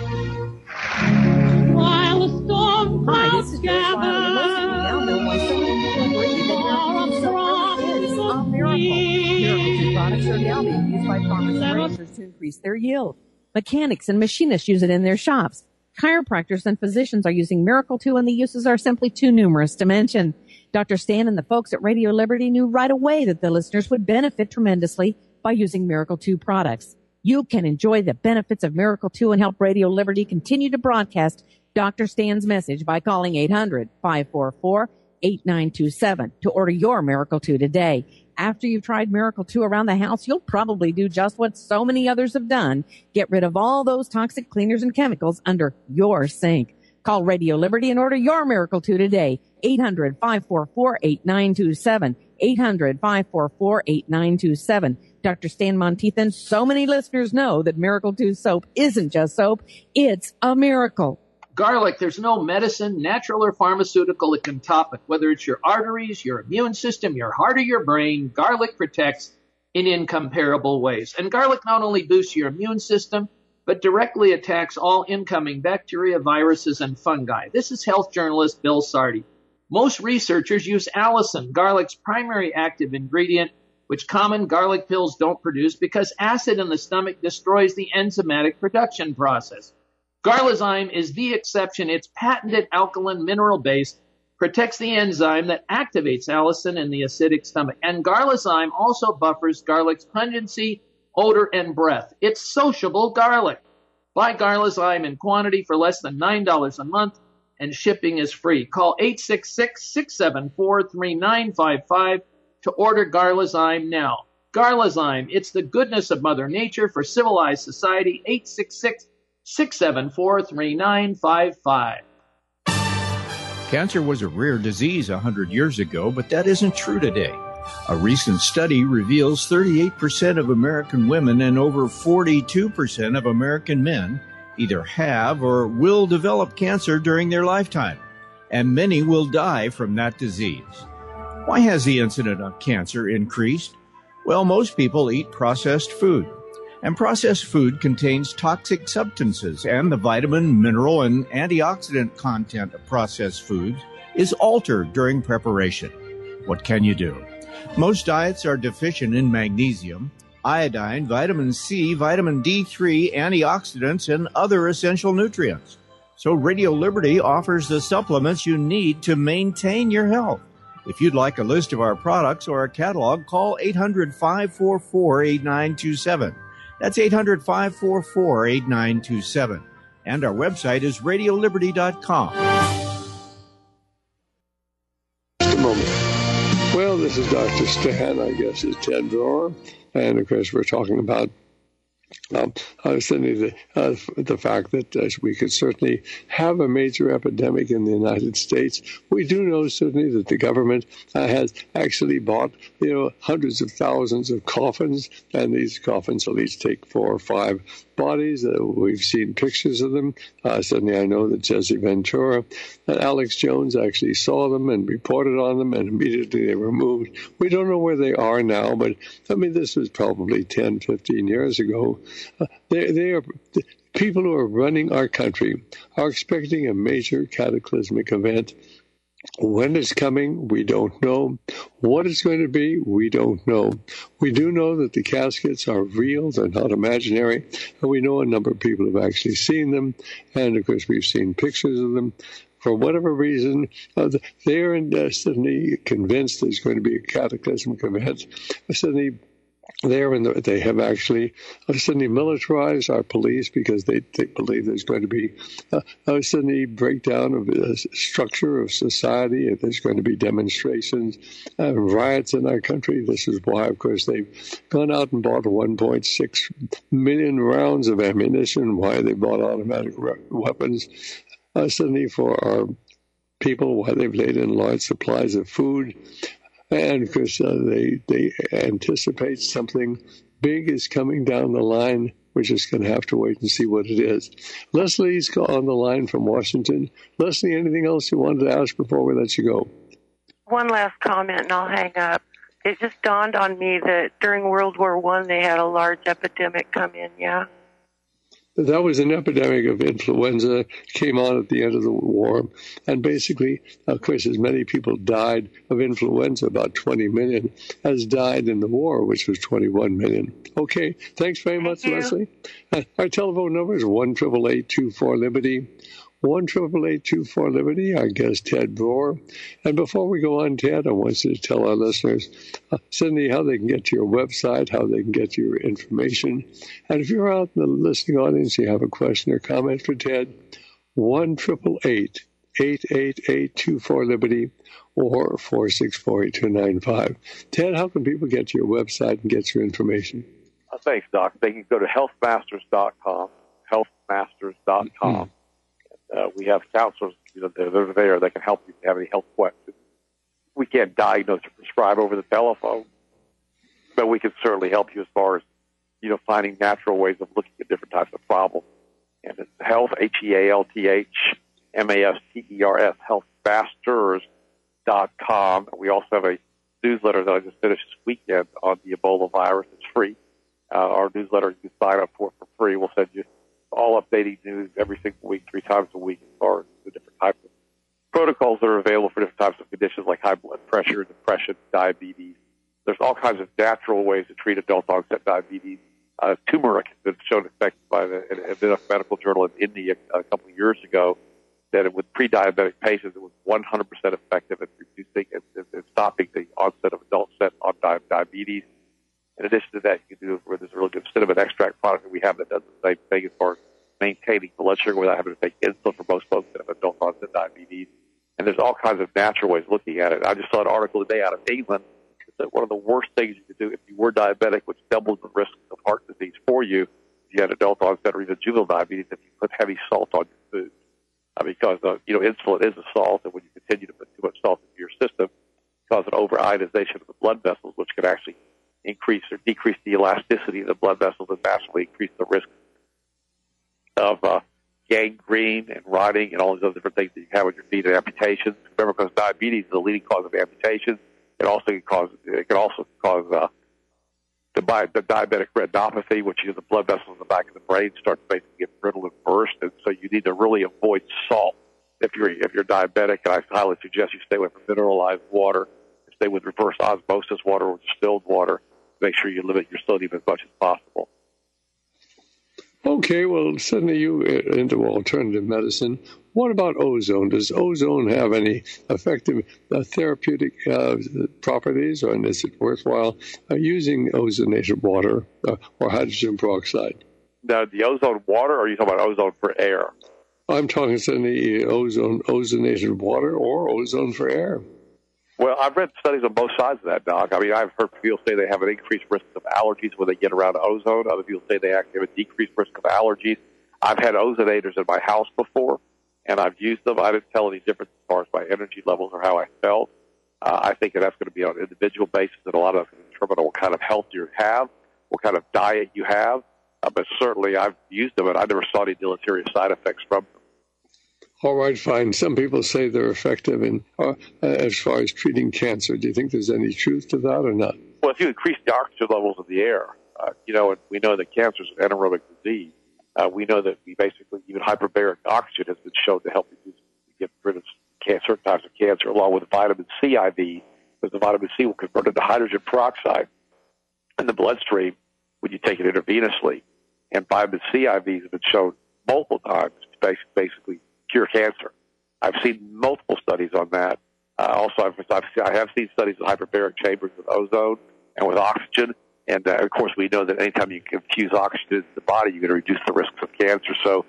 While the storm Hi, clouds this is Grace Lyle. Most of you now know why so many people agree that miracle is so powerful. It's a miracle. Miracles is brought products are now being used by farmers and ranchers to increase their yield. Mechanics and machinists use it in their shops. Chiropractors and physicians are using Miracle 2, and the uses are simply too numerous to mention. Dr. Stan and the folks at Radio Liberty knew right away that the listeners would benefit tremendously by using Miracle 2 products. You can enjoy the benefits of Miracle 2 and help Radio Liberty continue to broadcast Dr. Stan's message by calling 800-544-8927 to order your Miracle 2 today. After you've tried Miracle 2 around the house, you'll probably do just what so many others have done. Get rid of all those toxic cleaners and chemicals under your sink. Call Radio Liberty and order your Miracle 2 today. 800-544-8927. 800-544-8927. Dr. Stan Monteith and so many listeners know that Miracle 2 soap isn't just soap. It's a miracle. Garlic, there's no medicine, natural or pharmaceutical that can top it. Whether it's your arteries, your immune system, your heart, or your brain, garlic protects in incomparable ways. And garlic not only boosts your immune system, but directly attacks all incoming bacteria, viruses, and fungi. This is health journalist Bill Sardi. Most researchers use allicin, garlic's primary active ingredient, which common garlic pills don't produce because acid in the stomach destroys the enzymatic production process. Garlazyme is the exception. Its patented alkaline mineral base protects the enzyme that activates allicin in the acidic stomach. And Garlazyme also buffers garlic's pungency, odor, and breath. It's sociable garlic. Buy Garlazyme in quantity for less than $9 a month, and shipping is free. Call 866-674-3955 to order Garlazyme now. Garlazyme, it's the goodness of Mother Nature for civilized society. 866-674-3955. Cancer was a rare disease 100 years ago, but that isn't true today. A recent study reveals 38% of American women and over 42% of American men either have or will develop cancer during their lifetime, and many will die from that disease. Why has the incidence of cancer increased? Well, most people eat processed food. And processed food contains toxic substances, and the vitamin, mineral, and antioxidant content of processed foods is altered during preparation. What can you do? Most diets are deficient in magnesium, iodine, vitamin C, vitamin D3, antioxidants, and other essential nutrients. So Radio Liberty offers the supplements you need to maintain your health. If you'd like a list of our products or a catalog, call 800-544-8927. That's 800-544-8927. And our website is radioliberty.com. Just a moment. Well, this is Dr. Stan, I guess it's Ted Broer. And, of course, we're talking about certainly the fact that we could certainly have a major epidemic in the United States. We do know certainly that the government has actually bought, hundreds of thousands of coffins, and these coffins will each take 4 or 5 bodies. We've seen pictures of them. Certainly I know that Jesse Ventura and Alex Jones actually saw them and reported on them, and immediately they were moved. We don't know where they are now, but this was probably 10, 15 years ago. They are people who are running our country are expecting a major cataclysmic event. When it's coming, we don't know. What it's going to be, we don't know. We do know that the caskets are real, they're not imaginary, and we know a number of people have actually seen them, and of course we've seen pictures of them. For whatever reason, they are suddenly convinced there's going to be a cataclysmic event. Suddenly, they have actually suddenly militarized our police because they believe there's going to be a suddenly breakdown of the structure of society, and there's going to be demonstrations and riots in our country. This is why, of course, they've gone out and bought 1.6 million rounds of ammunition, why they bought automatic weapons, suddenly for our people, why they've laid in large supplies of food. And, of course, they anticipate something big is coming down the line. We're just going to have to wait and see what it is. Leslie's on the line from Washington. Leslie, anything else you wanted to ask before we let you go? One last comment, and I'll hang up. It just dawned on me that during World War I, they had a large epidemic come in, yeah? That was an epidemic of influenza, came on at the end of the war. And basically, of course, as many people died of influenza, about 20 million, as died in the war, which was 21 million. Okay, thanks very much, Leslie. Our telephone number is 1-888-24-LIBERTY. 1-888-24-LIBERTY. Our guest, Ted Broer. And before we go on, Ted, I want you to tell our listeners, Cindy, how they can get to your website, how they can get your information. And if you're out in the listening audience, you have a question or comment for Ted, 1-888-888-24-LIBERTY or 464-8295. Ted, how can people get to your website and get your information? Thanks, Doc. They can go to healthmasters.com, healthmasters.com. We have counselors, they're there that can help you if you have any health questions. We can't diagnose or prescribe over the telephone, but we can certainly help you as far as, finding natural ways of looking at different types of problems. And it's health, HEALTHMASTERS, healthmasters.com. We also have a newsletter that I just finished this weekend on the Ebola virus. It's free. Our newsletter, you can sign up for free. We'll send you all updating news every single week, 3 times a week, as far as the different types of protocols that are available for different types of conditions like high blood pressure, depression, diabetes. There's all kinds of natural ways to treat adult onset diabetes. Turmeric has been shown effective by the medical journal in India a couple of years ago, that with pre-diabetic patients, it was 100% effective at reducing and stopping the onset of adult diabetes. In addition to that, you can do where there's a really good cinnamon extract product that we have that does the same thing as far as maintaining blood sugar without having to take insulin for most folks that have adult onset diabetes. And there's all kinds of natural ways of looking at it. I just saw an article today out of England that one of the worst things you could do if you were diabetic, which doubles the risk of heart disease for you, if you had adult onset or even juvenile diabetes, if you put heavy salt on your food. Because, insulin is a salt, and when you continue to put too much salt into your system, it causes an over-ionization of the blood vessels, which can actually increase or decrease the elasticity of the blood vessels and massively increase the risk of gangrene and rotting and all these other different things that you have with your feet and amputations. Remember, because diabetes is the leading cause of amputations, it can also cause the diabetic retinopathy, which is the blood vessels in the back of the brain start to basically get brittle and burst, and so you need to really avoid salt if you're diabetic. And I highly suggest you stay away from mineralized water, stay with reverse osmosis water or distilled water. Make sure you limit your sodium as much as possible. Okay, well, sending you into alternative medicine, what about ozone? Does ozone have any effective therapeutic properties, or is it worthwhile using ozonated water or hydrogen peroxide? Now, the ozone water, or are you talking about ozone for air? I'm talking the ozonated water or ozone for air. Well, I've read studies on both sides of that, Doc. I mean, I've heard people say they have an increased risk of allergies when they get around ozone. Other people say they actually have a decreased risk of allergies. I've had ozonators in my house before, and I've used them. I didn't tell any difference as far as my energy levels or how I felt. I think that's going to be on an individual basis, and a lot of it's determined on what kind of health you have, what kind of diet you have. But certainly I've used them, and I never saw any deleterious side effects from them. All right, fine. Some people say they're effective as far as treating cancer. Do you think there's any truth to that or not? Well, if you increase the oxygen levels of the air, and we know that cancer is an anaerobic disease. We know that even hyperbaric oxygen has been shown to help get rid of certain types of cancer, along with vitamin C IV, because the vitamin C will convert into hydrogen peroxide in the bloodstream when you take it intravenously. And vitamin C IVs have been shown multiple times to basically cure cancer. I've seen multiple studies on that. Also, I have seen studies of hyperbaric chambers with ozone and with oxygen. And, of course, we know that anytime you infuse oxygen into the body, you're going to reduce the risks of cancer. So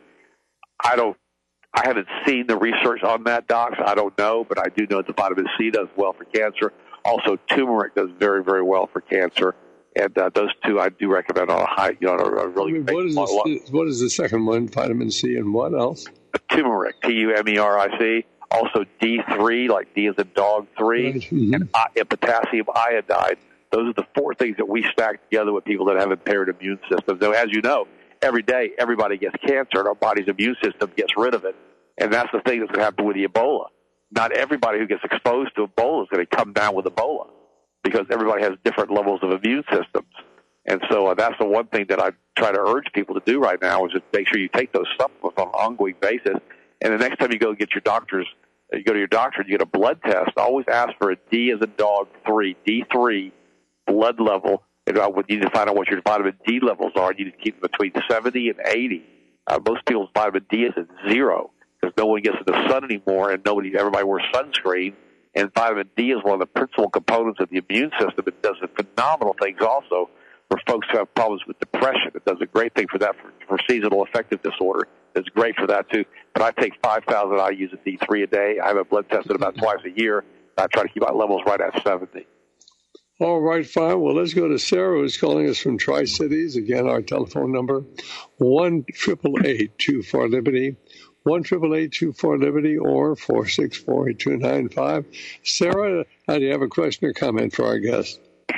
I haven't seen the research on that, Doc. So I don't know, but I do know that vitamin C does well for cancer. Also, turmeric does very, very well for cancer. And those two I do recommend on a high, a really what is the second one? Vitamin C and what else? Turmeric, T-U-M-E-R-I-C. Also D3, like D as in dog 3, mm-hmm. and potassium iodide. Those are the 4 things that we stack together with people that have impaired immune systems. So as you know, every day everybody gets cancer, and our body's immune system gets rid of it. And that's the thing that's going to happen with the Ebola. Not everybody who gets exposed to Ebola is going to come down with Ebola, because everybody has different levels of immune systems. And so that's the one thing that try to urge people to do right now is just make sure you take those supplements on an ongoing basis. And the next time you go get your doctor's, you go to your doctor and you get a blood test, always ask for a D as in dog 3, D3 blood level. And you need to find out what your vitamin D levels are. You need to keep them between 70 and 80. Most people's vitamin D is at 0 because no one gets in the sun anymore and everybody wears sunscreen. And vitamin D is one of the principal components of the immune system. It does phenomenal things also for folks who have problems with depression. It does a great thing for that for seasonal affective disorder. It's great for that too. But I take 5,000 IUs of D3 a day. I have a blood tested about twice a year. I try to keep my levels right at 70. All right, fine. Well, let's go to Sarah, who's calling us from Tri-Cities. Again, our telephone number, 1-888-24-LIBERTY, 1-888-24-LIBERTY, or 464-8295. Sarah, do you have a question or comment for our guest?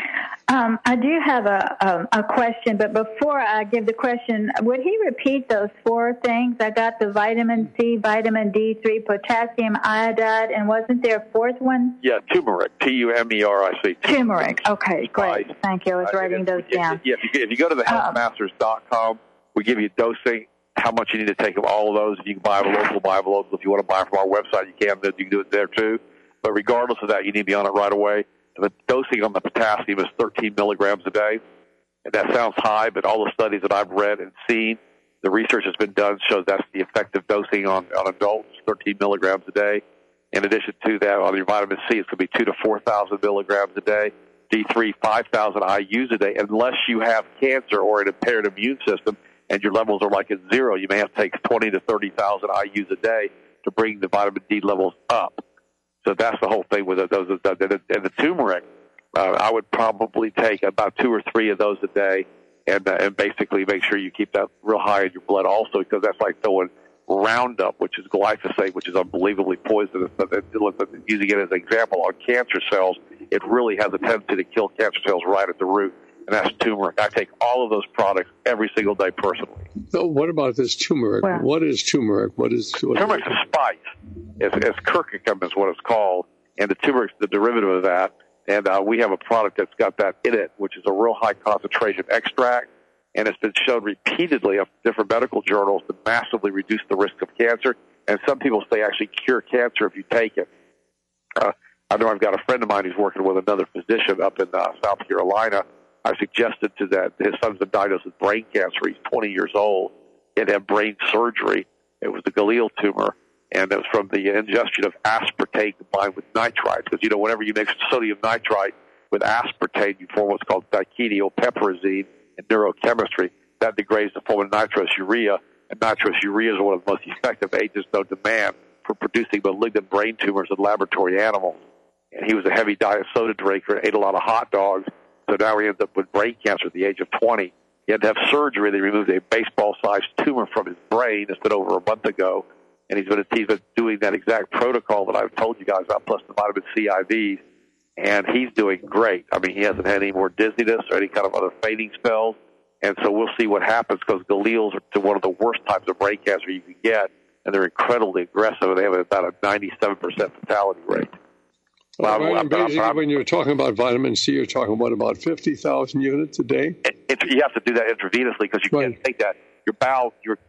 I do have a question, but before I give the question, would he repeat those 4 things? I got the vitamin C, vitamin D3, potassium iodide, and wasn't there a 4th one? Yeah, turmeric, T-U-M-E-R-I-C. Turmeric. Okay, great. Thank you. I was writing those down. Yeah, if you go to the healthmasters.com, we give you dosing, how much you need to take of all of those. If you can buy them local, buy them local. If you want to buy them from our website, you can. You can do it there too. But regardless of that, you need to be on it right away. The dosing on the potassium is 13 milligrams a day. And that sounds high, but all the studies that I've read and seen, the research that's been done shows that's the effective dosing on adults, 13 milligrams a day. In addition to that, on your vitamin C, it's going to be 2,000 to 4,000 milligrams a day. D3, 5,000 IUs a day, unless you have cancer or an impaired immune system and your levels are like at 0. You may have to take 20,000 to 30,000 IUs a day to bring the vitamin D levels up. So that's the whole thing with those. And the turmeric, I would probably take about 2 or 3 of those a day, and basically make sure you keep that real high in your blood also, because that's like throwing Roundup, which is glyphosate, which is unbelievably poisonous. But using it as an example on cancer cells, it really has a tendency to kill cancer cells right at the root, and that's turmeric. I take all of those products every single day personally. So what about this turmeric? Wow. What is turmeric? Turmeric is a spice. It's curcumin is what it's called, and the turmeric is the derivative of that. And we have a product that's got that in it, which is a real high concentration extract, and it's been shown repeatedly in different medical journals to massively reduce the risk of cancer. And some people say actually cure cancer if you take it. I know I've got a friend of mine who's working with another physician up in South Carolina. I suggested to that his son's been diagnosed with brain cancer. He's 20 years old. He had to have brain surgery. It was a glial tumor, and it was from the ingestion of aspartame combined with nitrite. Because, whenever you mix sodium nitrite with aspartame, you form what's called diketopiperazine in neurochemistry. That degrades the form of nitrous urea, and nitrous urea is one of the most effective agents known to man for producing malignant brain tumors in laboratory animals. And he was a heavy diet soda drinker, ate a lot of hot dogs, so now he ends up with brain cancer at the age of 20. He had to have surgery. They removed a baseball-sized tumor from his brain. It's been over a month ago, and he's been doing that exact protocol that I've told you guys about, plus the vitamin C IVs, and he's doing great. I mean, he hasn't had any more dizziness or any kind of other fainting spells, and so we'll see what happens, because glials are one of the worst types of brain cancer you can get, and they're incredibly aggressive, and they have about a 97% fatality rate. Basically, when you're talking about vitamin C, you're talking about 50,000 units a day? You have to do that intravenously, because you can't take that. Your bowel,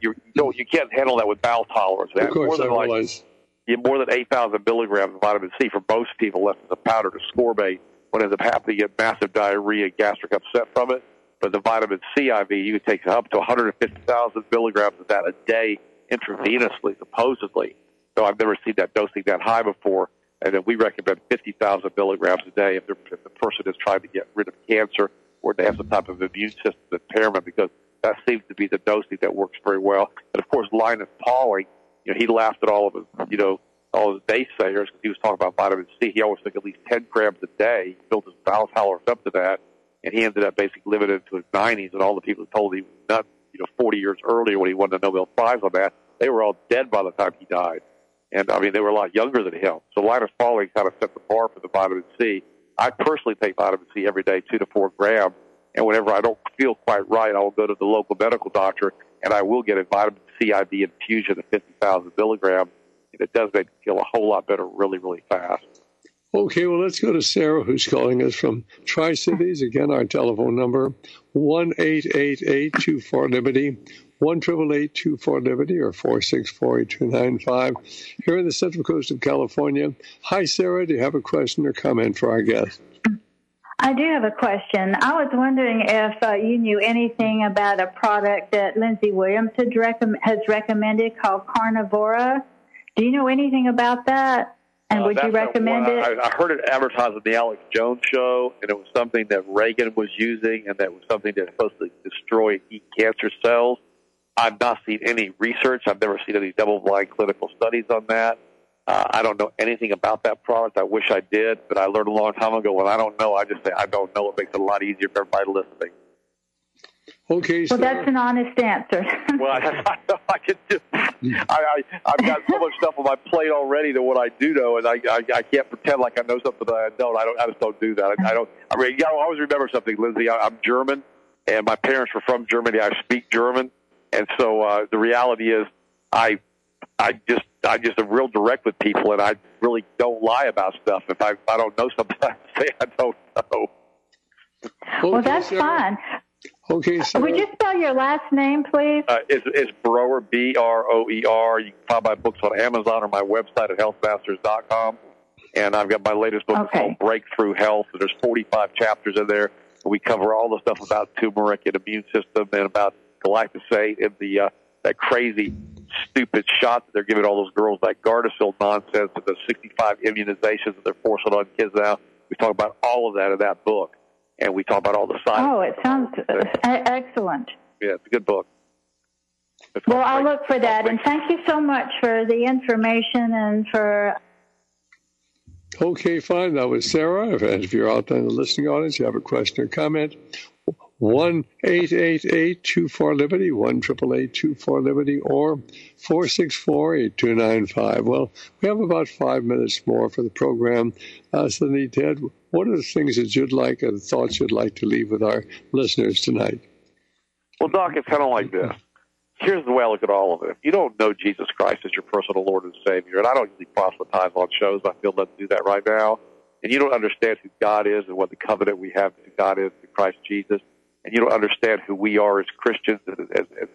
you can't handle that with bowel tolerance. Of course, I realize. More than 8,000 milligrams of vitamin C for most people, left as a powder to scorbate, what ends up happening, you get massive diarrhea, gastric upset from it. But the vitamin C IV, you can take up to 150,000 milligrams of that a day intravenously, supposedly. So I've never seen that dosing that high before. And then we recommend 50,000 milligrams a day if the person is trying to get rid of cancer or they have some type of immune system impairment, because that seems to be the dosing that works very well. And of course, Linus Pauling, he laughed at all of his, all his naysayers, because he was talking about vitamin C. He always took at least 10 grams a day. He built his bowel tolerance up to that, and he ended up basically living into his 90s. And all the people who told him nuts, 40 years earlier when he won the Nobel Prize on that, they were all dead by the time he died. And, they were a lot younger than him. So Linus Pauling kind of set the bar for the vitamin C. I personally take vitamin C every day, 2 to 4 grams. And whenever I don't feel quite right, I will go to the local medical doctor, and I will get a vitamin C IV infusion of 50,000 milligrams. And it does make me feel a whole lot better really, really fast. Okay, well, let's go to Sarah, who's calling us from Tri-Cities. Again, our telephone number, 1-888-24-LIBERTY, 1-888-24-LIBERTY, or 464-8295, here in the Central Coast of California. Hi, Sarah. Do you have a question or comment for our guest? I do have a question. I was wondering if you knew anything about a product that Lindsey Williams has recommended called Carnivora. Do you know anything about that? And would you recommend it? I heard it advertised on the Alex Jones show, and it was something that Reagan was using, and that was something that's supposed to destroy and eat cancer cells. I've not seen any research. I've never seen any double-blind clinical studies on that. I don't know anything about that product. I wish I did, but I learned a long time ago when I don't know, I just say I don't know. It makes it a lot easier for everybody listening. Okay, well, that's an honest answer. Well, I can just, I've got so much stuff on my plate already than what I do know, and I can't pretend like I know something that I don't. I just don't do that. I mean, you gotta always remember something, Lindsay. I'm German, and my parents were from Germany. I speak German, and so the reality is, I just am real direct with people, and I really don't lie about stuff. If I don't know something, I say I don't know. Well, that's fine. Okay, so would you spell your last name, please? It's Broer, Broer. You can find my books on Amazon or my website at healthmasters.com. And I've got my latest book called Breakthrough Health. And there's 45 chapters in there. We cover all the stuff about turmeric and immune system and about glyphosate and that crazy, stupid shot that they're giving all those girls, that Gardasil nonsense, and the 65 immunizations that they're forcing on kids now. We talk about all of that in that book. And we talk about all the science. Oh, it sounds excellent. Yeah, it's a good book. Well, I'll look for that. And thank you so much for the information and for... Okay, fine. That was Sarah. If you're out there in the listening audience, you have a question or comment, 1-888-24-LIBERTY, 1-888-24-LIBERTY, or 464-8295. Well, we have about 5 minutes more for the program. Suddenly, Ted, what are the things that you'd like and thoughts you'd like to leave with our listeners tonight? Well, Doc, it's kind of like this. Here's the way I look at all of it. If you don't know Jesus Christ as your personal Lord and Savior, and I don't usually proselytize on shows, I feel let's do that right now, and you don't understand who God is and what the covenant we have to God is through Christ Jesus, and you don't understand who we are as Christians and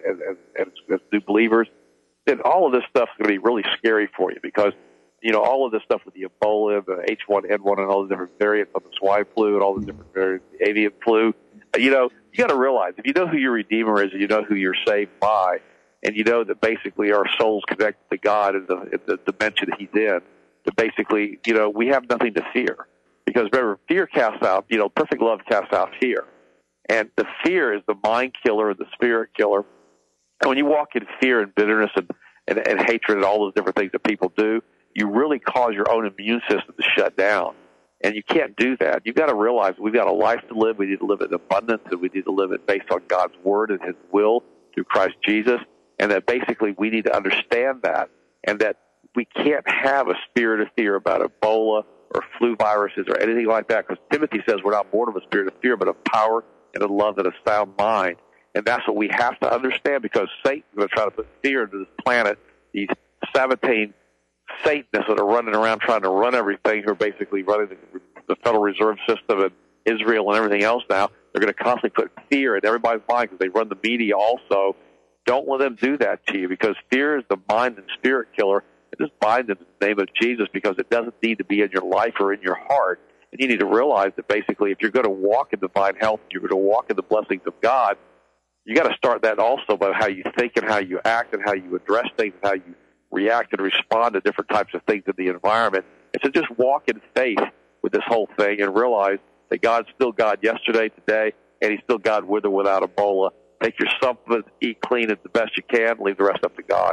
as new believers, then all of this stuff is going to be really scary for you because, you know, all of this stuff with the Ebola, the H1N1, and all the different variants of the swine flu and all the different variants of the avian flu, you know, you got to realize if you know who your Redeemer is and you know who you're saved by, and you know that basically our soul's connected to God in the dimension that He's in, that basically, you know, we have nothing to fear. Because remember, fear casts out, you know, perfect love casts out fear. And the fear is the mind killer and the spirit killer. And when you walk in fear and bitterness and hatred and all those different things that people do, you really cause your own immune system to shut down. And you can't do that. You've got to realize we've got a life to live. We need to live it in abundance, and we need to live it based on God's Word and His will through Christ Jesus. And that basically we need to understand that, and that we can't have a spirit of fear about Ebola or flu viruses or anything like that, because Timothy says we're not born of a spirit of fear, but of power and of love and a sound mind. And that's what we have to understand, because Satan's going to try to put fear into this planet. These Sabbatean Satanists that are running around trying to run everything, who are basically running the Federal Reserve System and Israel and everything else now, they're going to constantly put fear in everybody's mind because they run the media also. Don't let them do that to you, because fear is the mind and spirit killer. And just bind it in the name of Jesus, because it doesn't need to be in your life or in your heart. And you need to realize that basically if you're going to walk in divine health, you're going to walk in the blessings of God, you got to start that also by how you think and how you act and how you address things and how you react and respond to different types of things in the environment. And so just walk in faith with this whole thing and realize that God's still God yesterday, today, and He's still God with or without Ebola. Take your supplements, eat clean as the best you can, leave the rest up to God.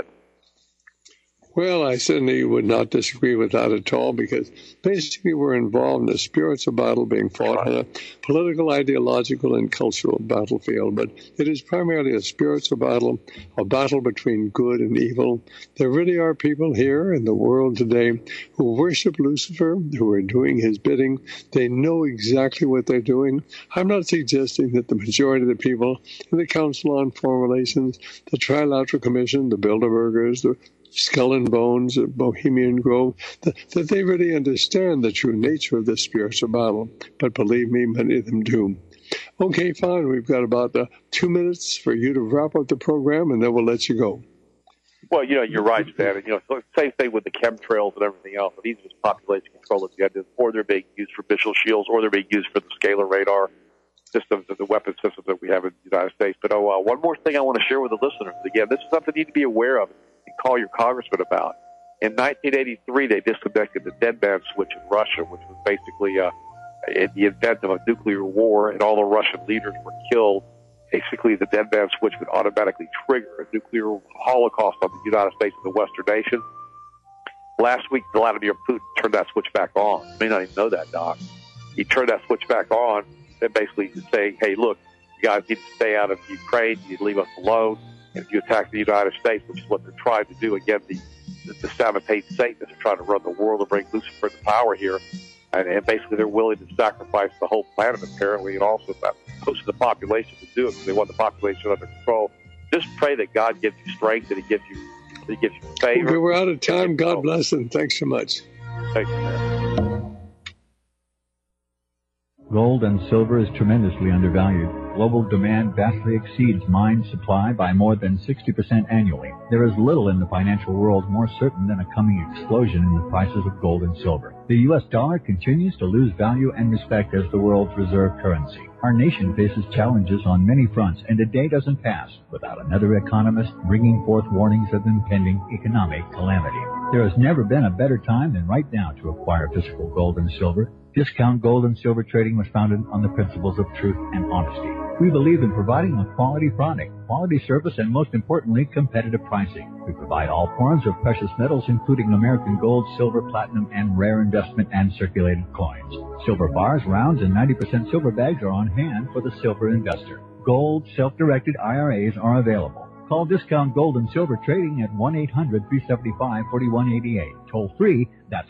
Well, I certainly would not disagree with that at all, because basically we're involved in a spiritual battle being fought on a political, ideological, and cultural battlefield. But it is primarily a spiritual battle, a battle between good and evil. There really are people here in the world today who worship Lucifer, who are doing his bidding. They know exactly what they're doing. I'm not suggesting that the majority of the people in the Council on Foreign Relations, the Trilateral Commission, the Bilderbergers, the Skull and Bones, Bohemian Grove, that they really understand the true nature of this spiritual battle. But believe me, many of them do. Okay, fine. We've got about 2 minutes for you to wrap up the program, and then we'll let you go. Well, you're right, Stan. Same thing with the chemtrails and everything else. These are just population control agendas, or they're being used for missile shields, or they're being used for the scalar radar systems and the weapon systems that we have in the United States. But one more thing I want to share with the listeners. Again, this is something you need to be aware of and call your congressman about. In 1983, they disconnected the dead man switch in Russia, which was basically the event of a nuclear war, and all the Russian leaders were killed. Basically, the dead man switch would automatically trigger a nuclear holocaust on the United States and the Western nations. Last week, Vladimir Putin turned that switch back on. You may not even know that, Doc. He turned that switch back on and basically saying, hey, look, you guys need to stay out of Ukraine. You need to leave us alone. And if you attack the United States, which is what they're trying to do, again, the Sabbath-hate Satanists are trying to run the world and bring Lucifer to power here. And basically, they're willing to sacrifice the whole planet, apparently, and also most of the population to do it because they want the population under control. Just pray that God gives you strength and He gives you favor. Okay, we're out of time. God bless and thanks so much. Thank you, man. Gold and silver is tremendously undervalued. Global demand vastly exceeds mine supply by more than 60% annually. There is little in the financial world more certain than a coming explosion in the prices of gold and silver. The U.S. dollar continues to lose value and respect as the world's reserve currency. Our nation faces challenges on many fronts, and a day doesn't pass without another economist bringing forth warnings of impending economic calamity. There has never been a better time than right now to acquire physical gold and silver. Discount Gold and Silver Trading was founded on the principles of truth and honesty. We believe in providing a quality product, quality service, and most importantly, competitive pricing. We provide all forms of precious metals, including American gold, silver, platinum, and rare investment and circulated coins. Silver bars, rounds, and 90% silver bags are on hand for the silver investor. Gold, self-directed IRAs are available. Call Discount Gold and Silver Trading at 1-800-375-4188. Toll free, that's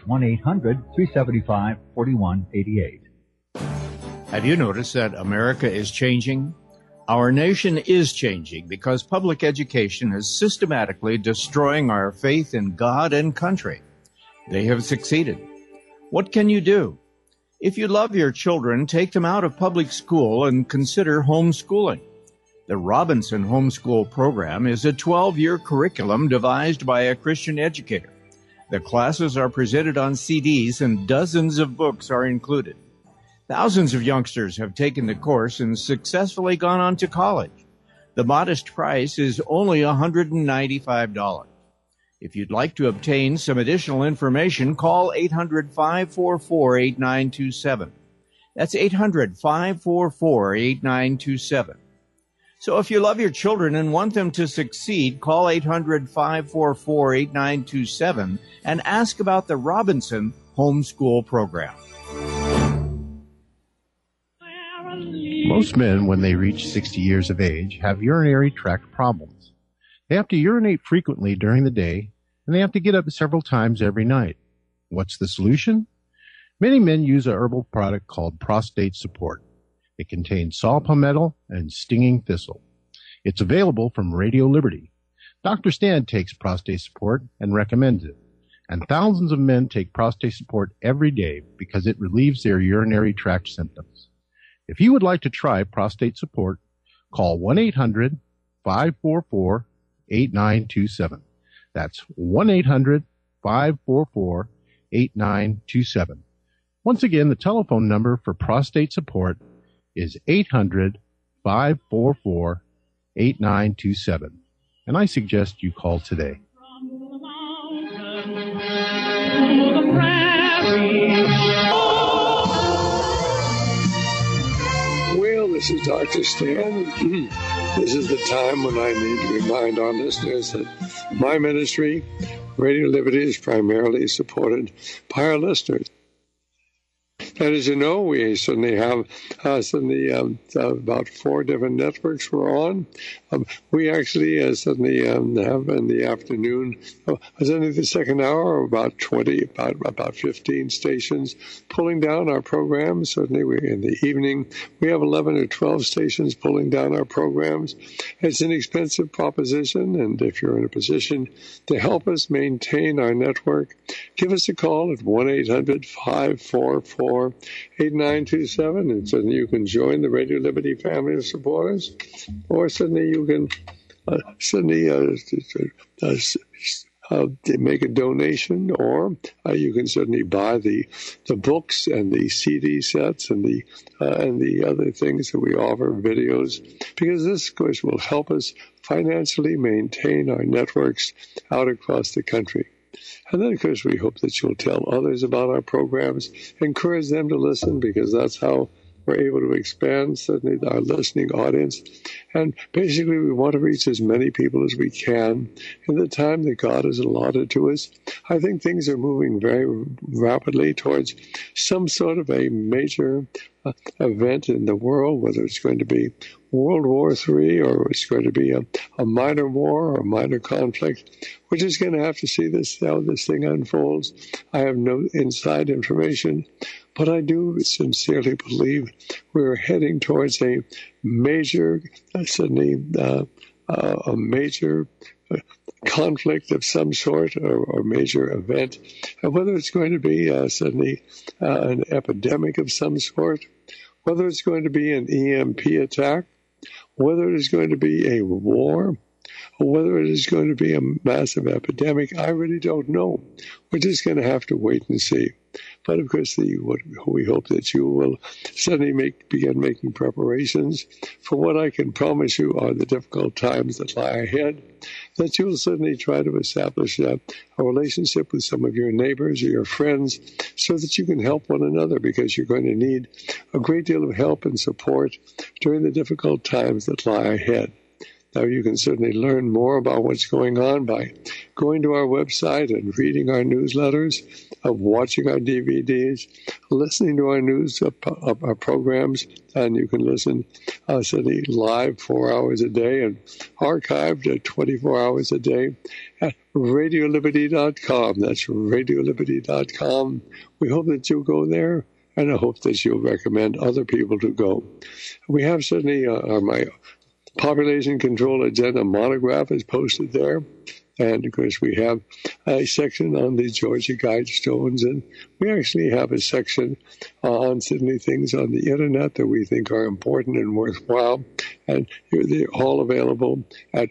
1-800-375-4188. Have you noticed that America is changing? Our nation is changing because public education is systematically destroying our faith in God and country. They have succeeded. What can you do? If you love your children, take them out of public school and consider homeschooling. The Robinson Homeschool Program is a 12-year curriculum devised by a Christian educator. The classes are presented on CDs and dozens of books are included. Thousands of youngsters have taken the course and successfully gone on to college. The modest price is only $195. If you'd like to obtain some additional information, call 800-544-8927. That's 800-544-8927. So if you love your children and want them to succeed, call 800-544-8927 and ask about the Robinson Homeschool Program. Most men, when they reach 60 years of age, have urinary tract problems. They have to urinate frequently during the day, and they have to get up several times every night. What's the solution? Many men use a herbal product called Prostate Support. It contains saw palmetto and stinging thistle. It's available from Radio Liberty. Dr. Stan takes Prostate Support and recommends it. And thousands of men take Prostate Support every day because it relieves their urinary tract symptoms. If you would like to try Prostate Support, call 1-800-544-8927. That's 1-800-544-8927. Once again, the telephone number for Prostate Support is 800-544-8927. And I suggest you call today. Well, this is Dr. Stan. This is the time when I need to remind our listeners that my ministry, Radio Liberty, is primarily supported by our listeners. And as you know, we certainly have about 4 different networks we're on. We actually suddenly have in the afternoon, suddenly the second hour, about 15 stations pulling down our programs. Certainly in the evening, we have 11 or 12 stations pulling down our programs. It's an expensive proposition, and if you're in a position to help us maintain our network, give us a call at 1-800-544-8927, and certainly you can join the Radio Liberty family of supporters, or certainly you can make a donation, or you can certainly buy the books and the CD sets and the other things that we offer, videos, because this, of course, will help us financially maintain our networks out across the country. And then, of course, we hope that you'll tell others about our programs, encourage them to listen, because that's how we're able to expand certainly our listening audience. And basically, we want to reach as many people as we can in the time that God has allotted to us. I think things are moving very rapidly towards some sort of a major event in the world, whether it's going to be World War III or it's going to be a minor war or a minor conflict. We're just going to have to see how this thing unfolds. I have no inside information, but I do sincerely believe we're heading towards a major, a major conflict of some sort, or major event, and whether it's going to be suddenly an epidemic of some sort, whether it's going to be an EMP attack, whether it is going to be a war, or whether it is going to be a massive epidemic, I really don't know. We're just going to have to wait and see. But of course, we hope that you will suddenly begin making preparations for what I can promise you are the difficult times that lie ahead, that you will certainly try to establish a relationship with some of your neighbors or your friends so that you can help one another, because you're going to need a great deal of help and support during the difficult times that lie ahead. Now, you can certainly learn more about what's going on by going to our website and reading our newsletters, watching our DVDs, listening to our our programs, and you can listen certainly live 4 hours a day and archived 24 hours a day at RadioLiberty.com. That's RadioLiberty.com. We hope that you'll go there, and I hope that you'll recommend other people to go. We have certainly my Population Control Agenda monograph is posted there. And, of course, we have a section on the Georgia Guidestones, and we actually have a section on certainly things on the Internet that we think are important and worthwhile. And they're all available at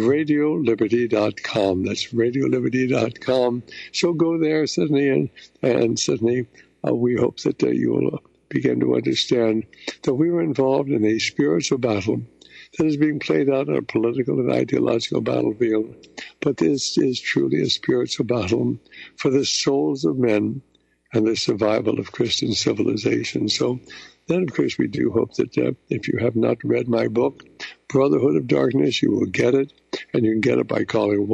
RadioLiberty.com. That's RadioLiberty.com. So go there, certainly, and certainly we hope that you will begin to understand that we were involved in a spiritual battle that is being played out on a political and ideological battlefield. But this is truly a spiritual battle for the souls of men and the survival of Christian civilization. So then, of course, we do hope that if you have not read my book, Brotherhood of Darkness, you will get it. And you can get it by calling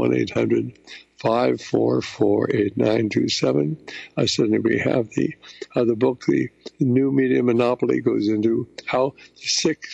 1-800-544-8927. Certainly we have the book, The New Media Monopoly, goes into how 6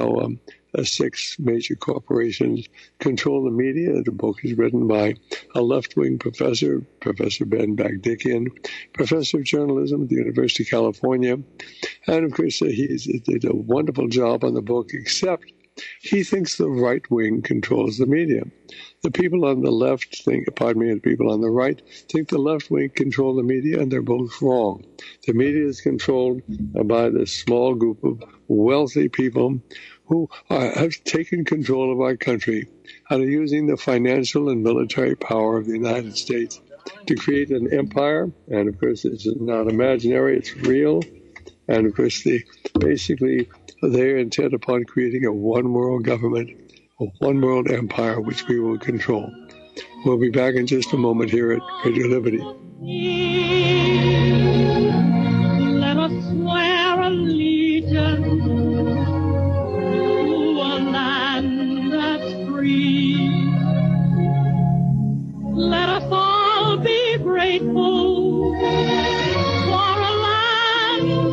major corporations control the media. The book is written by a left-wing professor, Professor Ben Bagdikian, professor of journalism at the University of California. And, of course, he did a wonderful job on the book, except he thinks the right wing controls the media. The people on the left the people on the right think the left wing control the media, and they're both wrong. The media is controlled by this small group of wealthy people who have taken control of our country and are using the financial and military power of the United States to create an empire. And, of course, it's not imaginary, it's real. And, of course, basically they're intent upon creating a one-world government, a one-world empire, which we will control. We'll be back in just a moment here at Radio Liberty. Let us swear allegiance to a land that's free. Let us all be grateful for a land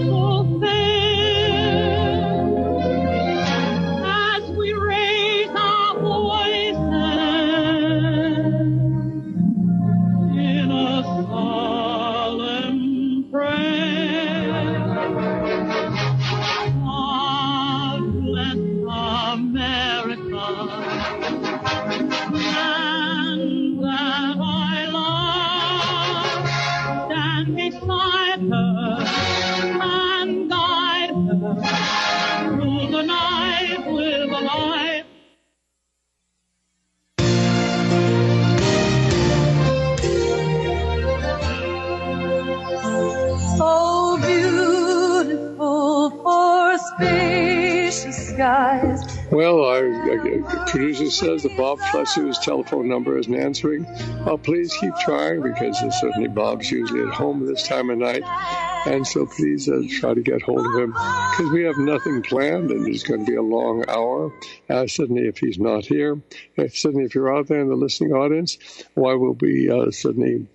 skies. Well, our producer says that Bob Fletcher's telephone number isn't answering. Please keep trying, because certainly Bob's usually at home this time of night. And so please try to get hold of him, because we have nothing planned, and it's going to be a long hour. Certainly if he's not here. Certainly if you're out there in the listening audience, I will be certainly...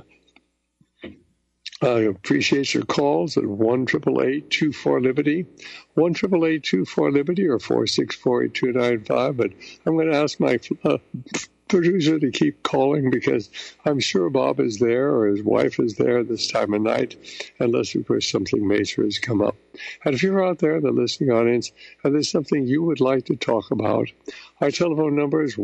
I appreciate your calls at 1-888-24-LIBERTY, 1-888-24-LIBERTY, or 464-8295. But I'm going to ask my producer to keep calling, because I'm sure Bob is there, or his wife is there this time of night, unless, of course, something major has come up. And if you're out there in the listening audience and there's something you would like to talk about, our telephone number is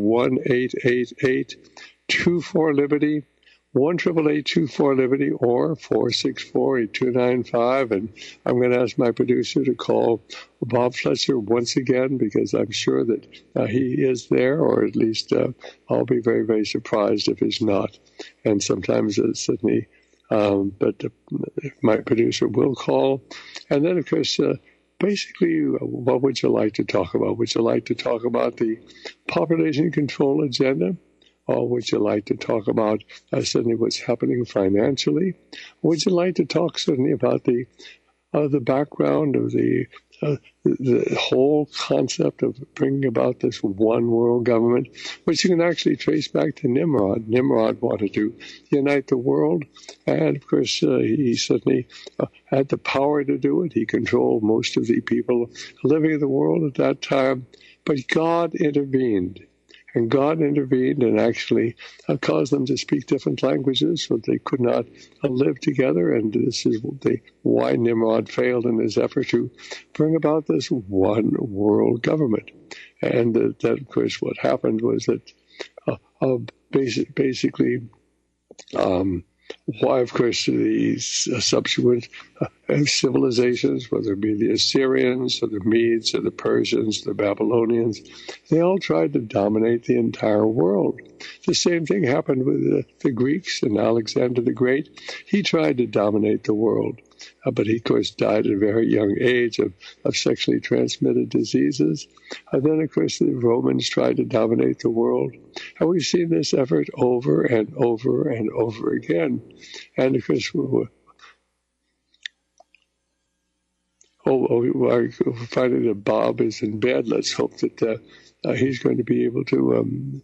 1-888-24-LIBERTY, 1-888-24-LIBERTY, or 464-8295. And I'm going to ask my producer to call Bob Fletcher once again, because I'm sure that he is there, or at least I'll be very, very surprised if he's not. And sometimes Sydney, but my producer will call. And then, of course, basically, what would you like to talk about? Would you like to talk about the population control agenda? Or would you like to talk about certainly what's happening financially? Would you like to talk certainly about the background of the whole concept of bringing about this one world government, which you can actually trace back to Nimrod. Nimrod wanted to unite the world, and of course he certainly had the power to do it. He controlled most of the people living in the world at that time, but God intervened. And God intervened and actually caused them to speak different languages, so they could not live together. And this is why Nimrod failed in his effort to bring about this one world government. And that, of course, what happened was that basically why, of course, these subsequent civilizations, whether it be the Assyrians or the Medes or the Persians, the Babylonians, they all tried to dominate the entire world. The same thing happened with the Greeks and Alexander the Great. He tried to dominate the world, but he, of course, died at a very young age of sexually transmitted diseases. And then, of course, the Romans tried to dominate the world. And we've seen this effort over and over and over again. And, of course, we're finding that Bob is in bed. Let's hope that he's going to be able to...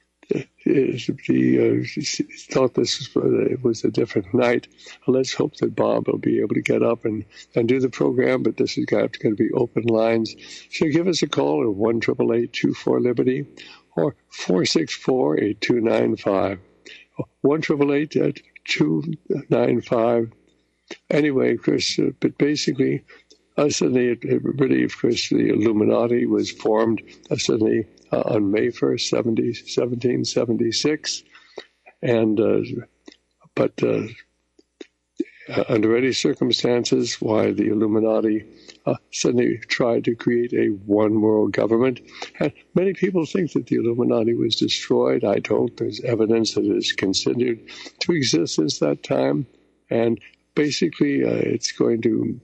He thought this was a different night. Let's hope that Bob will be able to get up and do the program, but this is going to be open lines. So give us a call at 1-888-24-LIBERTY or 464-8295. 1-888-295. Anyway, of course, but basically, suddenly, of course, the Illuminati was formed suddenly on May 1st, 1776, and but under any circumstances, why the Illuminati suddenly tried to create a one world government. And many people think that the Illuminati was destroyed. I don't. There's evidence that it has continued to exist since that time, and basically, it's going to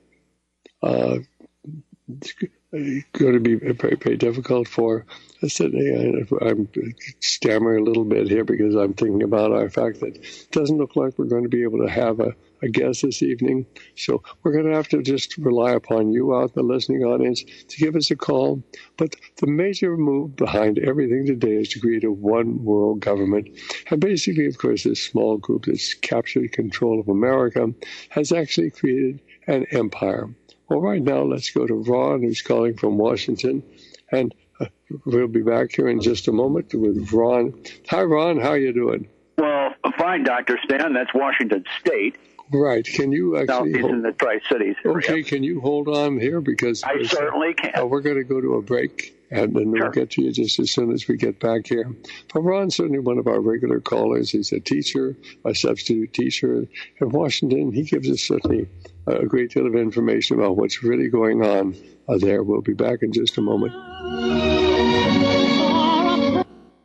be very, very difficult for Sydney. I'm stammering a little bit here because I'm thinking about our fact that it doesn't look like we're going to be able to have a guest this evening. So we're going to have to just rely upon you out in the listening audience to give us a call. But the major move behind everything today is to create a one world government. And basically, of course, this small group that's captured control of America has actually created an empire. Well, right now, let's go to Ron, who's calling from Washington, and we'll be back here in just a moment with Ron. Hi, Ron. How are you doing? Well, fine, Dr. Stan. That's Washington State. Right. Can you actually... Southeast in the Tri-Cities area. Okay, can you hold on here? Because I certainly can. We're going to go to a break, and then we'll get to you just as soon as we get back here. But Ron's certainly one of our regular callers. He's a teacher, a substitute teacher in Washington. He gives us certainly a great deal of information about what's really going on there. We'll be back in just a moment.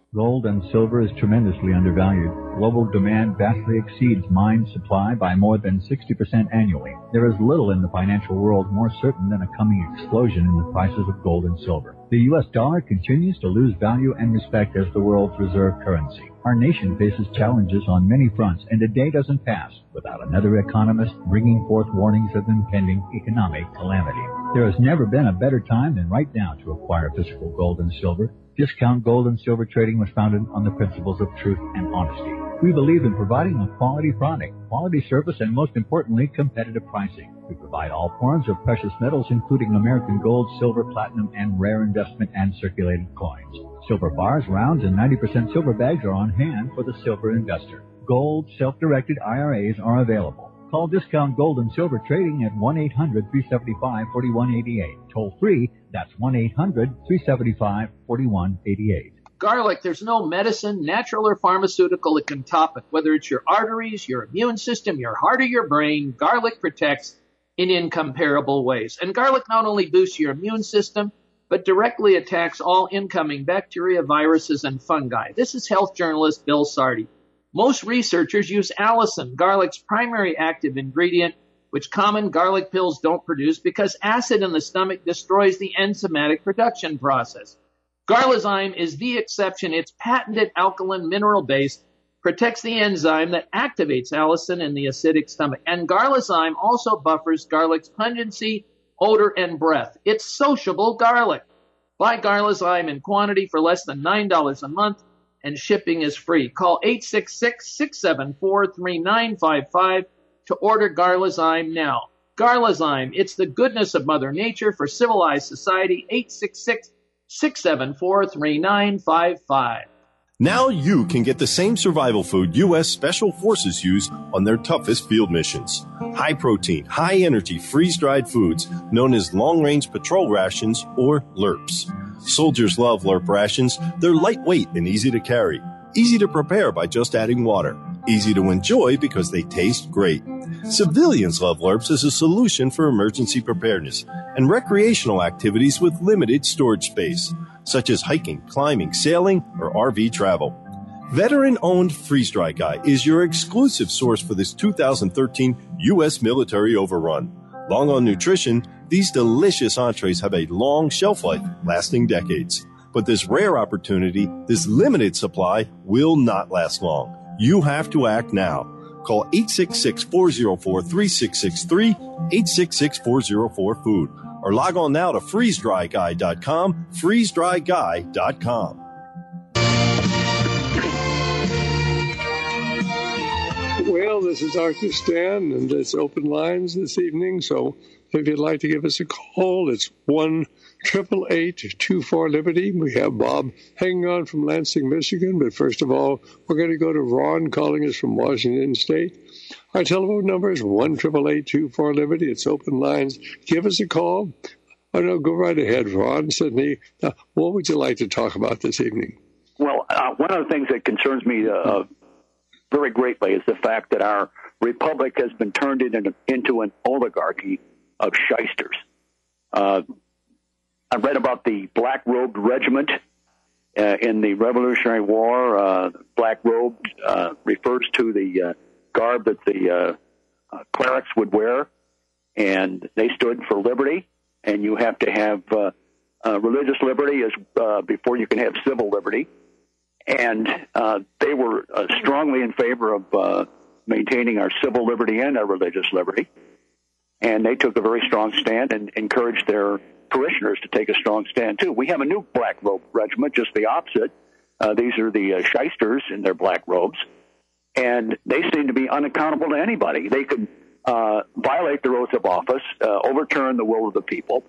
Gold and silver is tremendously undervalued. Global demand vastly exceeds mine supply by more than 60% annually. There is little in the financial world more certain than a coming explosion in the prices of gold and silver. The U.S. dollar continues to lose value and respect as the world's reserve currency. Our nation faces challenges on many fronts, and a day doesn't pass without another economist bringing forth warnings of impending economic calamity. There has never been a better time than right now to acquire physical gold and silver. Discount Gold and Silver Trading was founded on the principles of truth and honesty. We believe in providing a quality product, quality service, and most importantly, competitive pricing. We provide all forms of precious metals, including American gold, silver, platinum, and rare investment and circulated coins. Silver bars, rounds, and 90% silver bags are on hand for the silver investor. Gold, self-directed IRAs are available. Call Discount Gold and Silver Trading at 1-800-375-4188. Toll free, that's 1-800-375-4188. Garlic, there's no medicine, natural or pharmaceutical that can top it. Whether it's your arteries, your immune system, your heart, or your brain, garlic protects in incomparable ways. And garlic not only boosts your immune system, but directly attacks all incoming bacteria, viruses, and fungi. This is health journalist Bill Sardi. Most researchers use allicin, garlic's primary active ingredient, which common garlic pills don't produce because acid in the stomach destroys the enzymatic production process. Garlizyme is the exception. Its patented alkaline mineral base protects the enzyme that activates allicin in the acidic stomach. And Garlizyme also buffers garlic's pungency, odor, and breath. It's sociable garlic. Buy Garlizyme in quantity for less than $9 a month, and shipping is free. Call 866-674-3955 to order Garlizyme now. Garlizyme, it's the goodness of Mother Nature for civilized society. 866-674-3955. Now you can get the same survival food U.S. Special Forces use on their toughest field missions. High protein, high energy, freeze-dried foods known as long-range patrol rations or LRPs. Soldiers love LRP rations. They're lightweight and easy to carry. Easy to prepare by just adding water. Easy to enjoy because they taste great. Civilians love LRPs as a solution for emergency preparedness and recreational activities with limited storage space, such as hiking, climbing, sailing, or RV travel. Veteran-owned Freeze Dry Guy is your exclusive source for this 2013 U.S. military overrun. Long on nutrition, these delicious entrees have a long shelf life, lasting decades. But this rare opportunity, this limited supply, will not last long. You have to act now. Call 866-404-3663, 866-404-FOOD, or log on now to freezedryguy.com, freezedryguy.com. Well, this is Dr. Stan, and it's open lines this evening, so if you'd like to give us a call, it's 1-888-24-LIBERTY. We have Bob hanging on from Lansing, Michigan, but first of all, we're going to go to Ron calling us from Washington State. Our telephone number is 1-888-24-LIBERTY. It's open lines. Give us a call. Oh, no, go right ahead, Ron. Sydney, what would you like to talk about this evening? Well, one of the things that concerns me very greatly is the fact that our republic has been turned into an oligarchy of shysters. I read about the black-robed regiment in the Revolutionary War. Black-robed refers to the garb that the clerics would wear, and they stood for liberty, and you have to have religious liberty before you can have civil liberty. And they were strongly in favor of maintaining our civil liberty and our religious liberty. And they took a very strong stand and encouraged their parishioners to take a strong stand, too. We have a new black robe regiment, just the opposite. These are the shysters in their black robes. And they seem to be unaccountable to anybody. They could violate their oath of office, overturn the will of the people,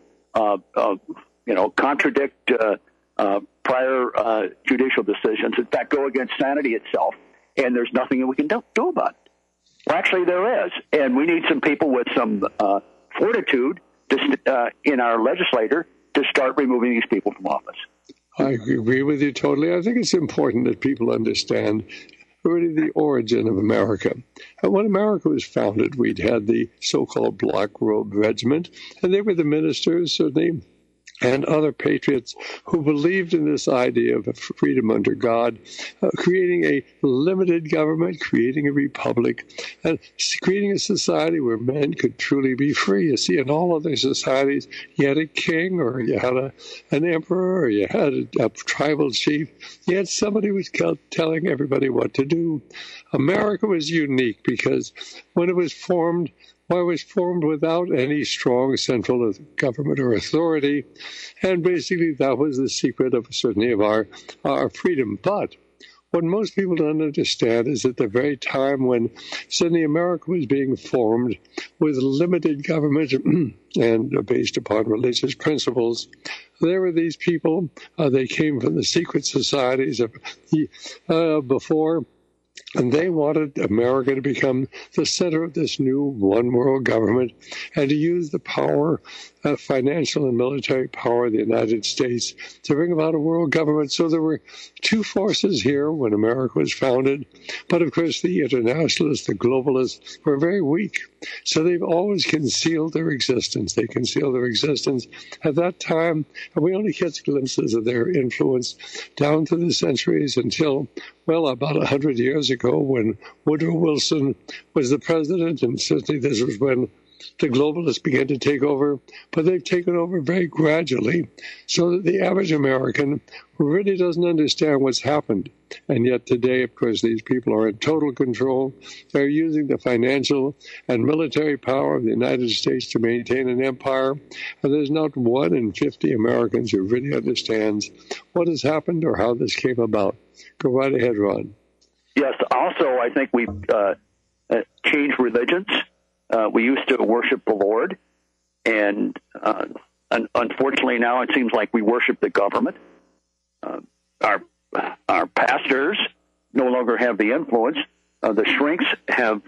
contradict prior judicial decisions, in fact, go against sanity itself, and there's nothing that we can do about it. Well, actually, there is, and we need some people with some fortitude in our legislature to start removing these people from office. I agree with you totally. I think it's important that people understand really the origin of America. And when America was founded, we'd had the so-called Black Robe Regiment, and they were the ministers, certainly and other patriots who believed in this idea of freedom under God, creating a limited government, creating a republic, and creating a society where men could truly be free. You see, in all other societies, you had a king, or you had an emperor, or you had a tribal chief. You had somebody who was telling everybody what to do. America was unique because when it was formed, well, it was formed without any strong central government or authority, and basically that was the secret of certainly of our freedom. But what most people don't understand is at the very time when suddenly America was being formed with limited government and based upon religious principles, there were these people, they came from the secret societies of before, and they wanted America to become the center of this new one world government and to use the power, financial and military power of the United States to bring about a world government. So there were two forces here when America was founded. But of course, the internationalists, the globalists, were very weak. So they've always concealed their existence. They concealed their existence at that time, and we only catch glimpses of their influence down through the centuries until, well, about 100 years ago when Woodrow Wilson was the president, and certainly this was when the globalists began to take over, but they've taken over very gradually so that the average American really doesn't understand what's happened. And yet today, of course, these people are in total control. They're using the financial and military power of the United States to maintain an empire. And there's not 1 in 50 Americans who really understands what has happened or how this came about. Go right ahead, Ron. Yes, also, I think we've changed religions. We used to worship the Lord, and unfortunately now it seems like we worship the government. Our pastors no longer have the influence. The shrinks have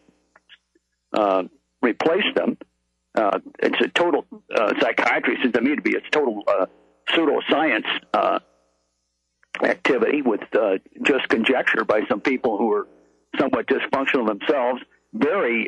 replaced them. It's a total psychiatry seems to me to be a total pseudoscience activity with just conjecture by some people who are somewhat dysfunctional themselves, very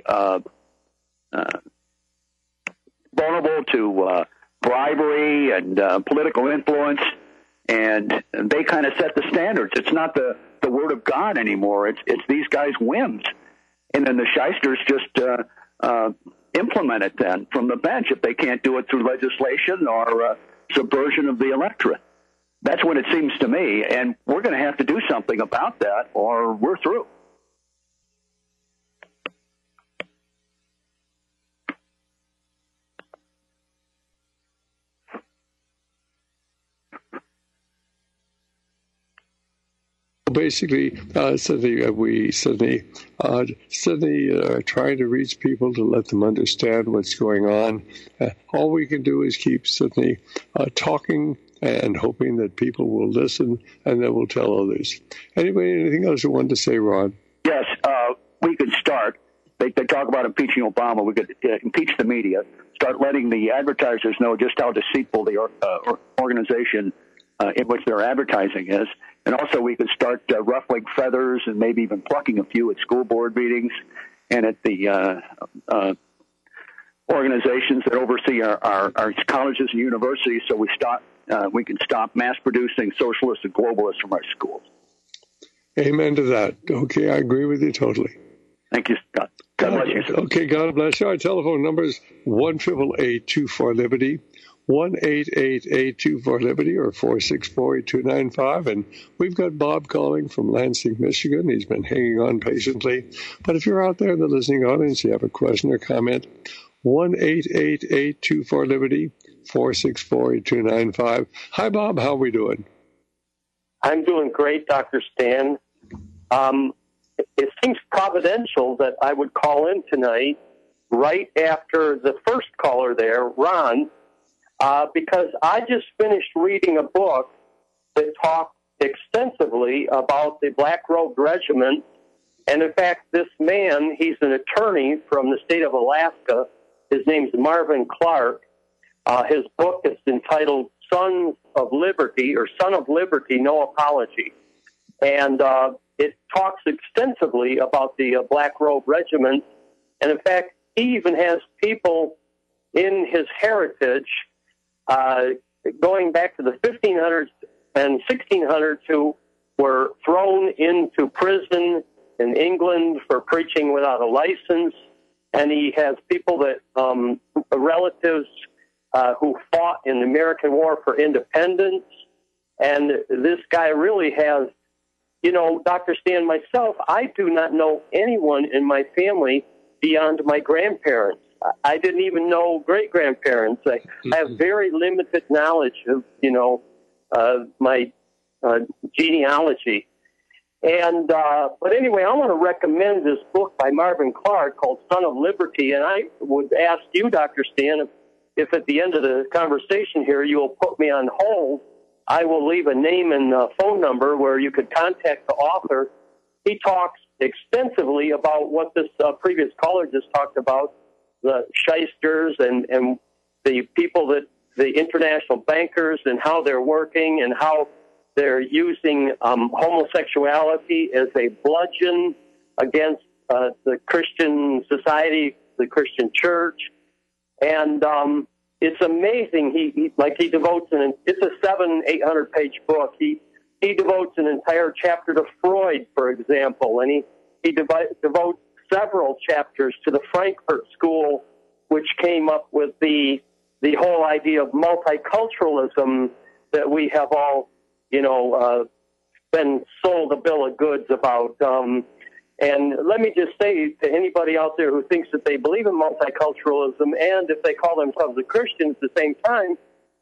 vulnerable to bribery and political influence, and they kind of set the standards. It's not the word of God anymore. It's these guys' whims, and then the shysters just implement it then from the bench if they can't do it through legislation or subversion of the electorate. That's what it seems to me, and we're going to have to do something about that, or we're through. Basically, we certainly are trying to reach people to let them understand what's going on. All we can do is keep certainly talking and hoping that people will listen and then we'll tell others. Anyway, anything else you wanted to say, Ron? Yes, we could start. They talk about impeaching Obama. We could impeach the media, start letting the advertisers know just how deceitful the organization in which their advertising is. And also we could start ruffling feathers and maybe even plucking a few at school board meetings and at the organizations that oversee our colleges and universities, so we can stop mass producing socialists and globalists from our schools. Amen to that. Okay, I agree with you totally. Thank you, Scott. God bless you, sir. Okay, God bless you. Our telephone number is 1-888-24-LIBERTY, 1-888-24-LIBERTY, or 464-8295. And we've got Bob calling from Lansing, Michigan. He's been hanging on patiently. But if you're out there in the listening audience, you have a question or comment, 1-888-24-LIBERTY, 464-8295. Hi, Bob. How are we doing? I'm doing great, Dr. Stan. It seems providential that I would call in tonight right after the first caller there, Ron, because I just finished reading a book that talked extensively about the Black Robe Regiment. And in fact, this man, he's an attorney from the state of Alaska. His name's Marvin Clark. His book is entitled Son of Liberty, No Apology. And it talks extensively about the Black Robe Regiment. And in fact, he even has people in his heritage going back to the 1500s and 1600s who were thrown into prison in England for preaching without a license. And he has people that, relatives who fought in the American War for Independence. And this guy really has, Dr. Stan, myself, I do not know anyone in my family beyond my grandparents. I didn't even know great-grandparents. I have very limited knowledge of, my genealogy. And but anyway, I want to recommend this book by Marvin Clark called Son of Liberty. And I would ask you, Dr. Stan, if at the end of the conversation here you will put me on hold, I will leave a name and phone number where you could contact the author. He talks extensively about what this previous caller just talked about, the shysters and the people that the international bankers and how they're working and how they're using homosexuality as a bludgeon against the Christian society, the Christian church. And it's amazing. He devotes it's a 700-800-page book. He devotes an entire chapter to Freud, for example, and he devotes several chapters to the Frankfurt School, which came up with the whole idea of multiculturalism that we have all, been sold a bill of goods about. And let me just say to anybody out there who thinks that they believe in multiculturalism, and if they call themselves a Christian at the same time,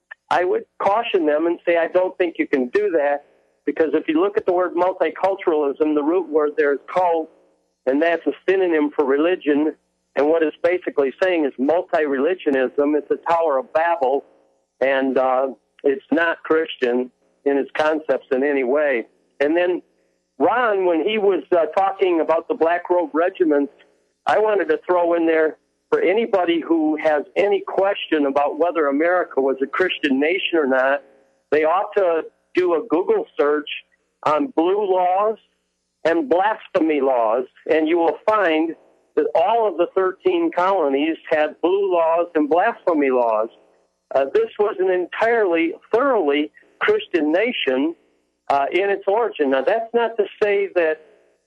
I would caution them and say, I don't think you can do that, because if you look at the word multiculturalism, the root word there is cult, and that's a synonym for religion. And what it's basically saying is multi-religionism. It's a Tower of Babel, and it's not Christian in its concepts in any way. And then Ron, when he was talking about the Black Robe regiments, I wanted to throw in there for anybody who has any question about whether America was a Christian nation or not, they ought to do a Google search on blue laws and blasphemy laws, and you will find that all of the 13 colonies had blue laws and blasphemy laws. This was an entirely, thoroughly Christian nation in its origin. Now, that's not to say that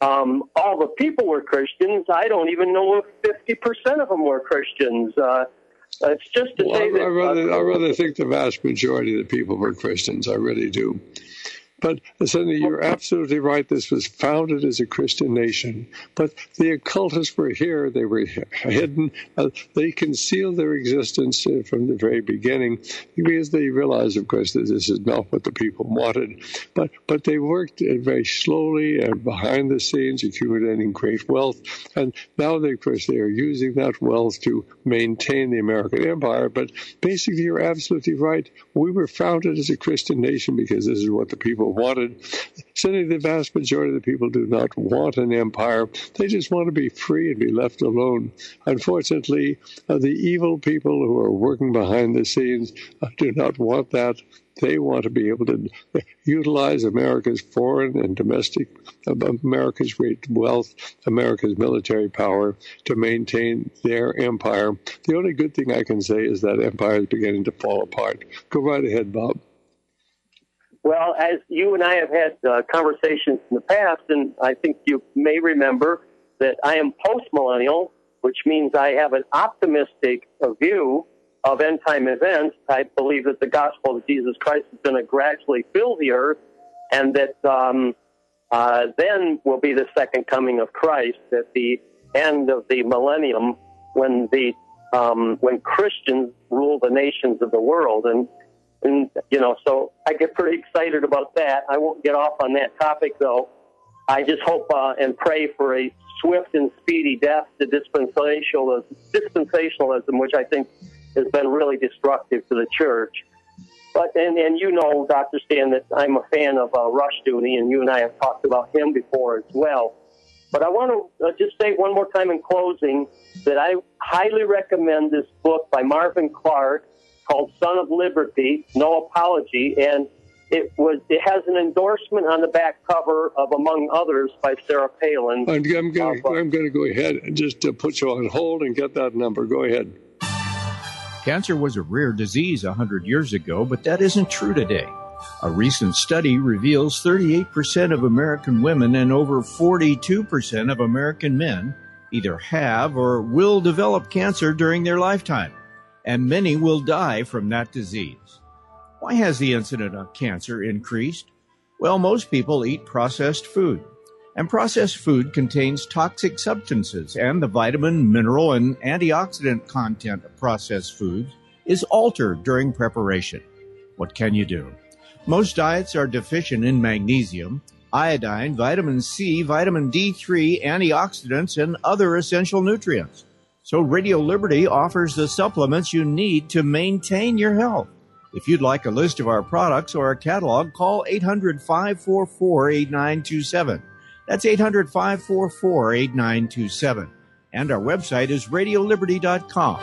all the people were Christians. I don't even know if 50% of them were Christians. It's just to say that... I rather think the vast majority of the people were Christians. I really do. But, Senator, you're absolutely right. This was founded as a Christian nation. But the occultists were here. They were hidden. They concealed their existence from the very beginning because they realized, of course, that this is not what the people wanted. But they worked very slowly and behind the scenes, accumulating great wealth. And now, of course, they are using that wealth to maintain the American empire. But basically, you're absolutely right. We were founded as a Christian nation because this is what the people wanted. Certainly the vast majority of the people do not want an empire. They just want to be free and be left alone. Unfortunately, the evil people who are working behind the scenes do not want that. They want to be able to utilize America's foreign and domestic, America's great wealth, America's military power to maintain their empire. The only good thing I can say is that empire is beginning to fall apart. Go right ahead, Bob. Well, as you and I have had conversations in the past, and I think you may remember that I am post-millennial, which means I have an optimistic view of end-time events. I believe that the gospel of Jesus Christ is going to gradually fill the earth, and that then will be the second coming of Christ at the end of the millennium, when Christians rule the nations of the world. And so I get pretty excited about that. I won't get off on that topic, though. I just hope and pray for a swift and speedy death to dispensationalism, which I think has been really destructive to the church. But and Dr. Stan, that I'm a fan of Rushdoony, and you and I have talked about him before as well. But I want to just say one more time in closing that I highly recommend this book by Marvin Clark, called Son of Liberty, No Apology, and it has an endorsement on the back cover of, among others, by Sarah Palin. I'm going to go ahead and just put you on hold and get that number. Go ahead. Cancer was a rare disease 100 years ago, but that isn't true today. A recent study reveals 38% of American women and over 42% of American men either have or will develop cancer during their lifetime, and many will die from that disease. Why has the incidence of cancer increased? Well, most people eat processed food, and processed food contains toxic substances, and the vitamin, mineral, and antioxidant content of processed foods is altered during preparation. What can you do? Most diets are deficient in magnesium, iodine, vitamin C, vitamin D3, antioxidants, and other essential nutrients. So Radio Liberty offers the supplements you need to maintain your health. If you'd like a list of our products or a catalog, call 800-544-8927. That's 800-544-8927. And our website is radioliberty.com.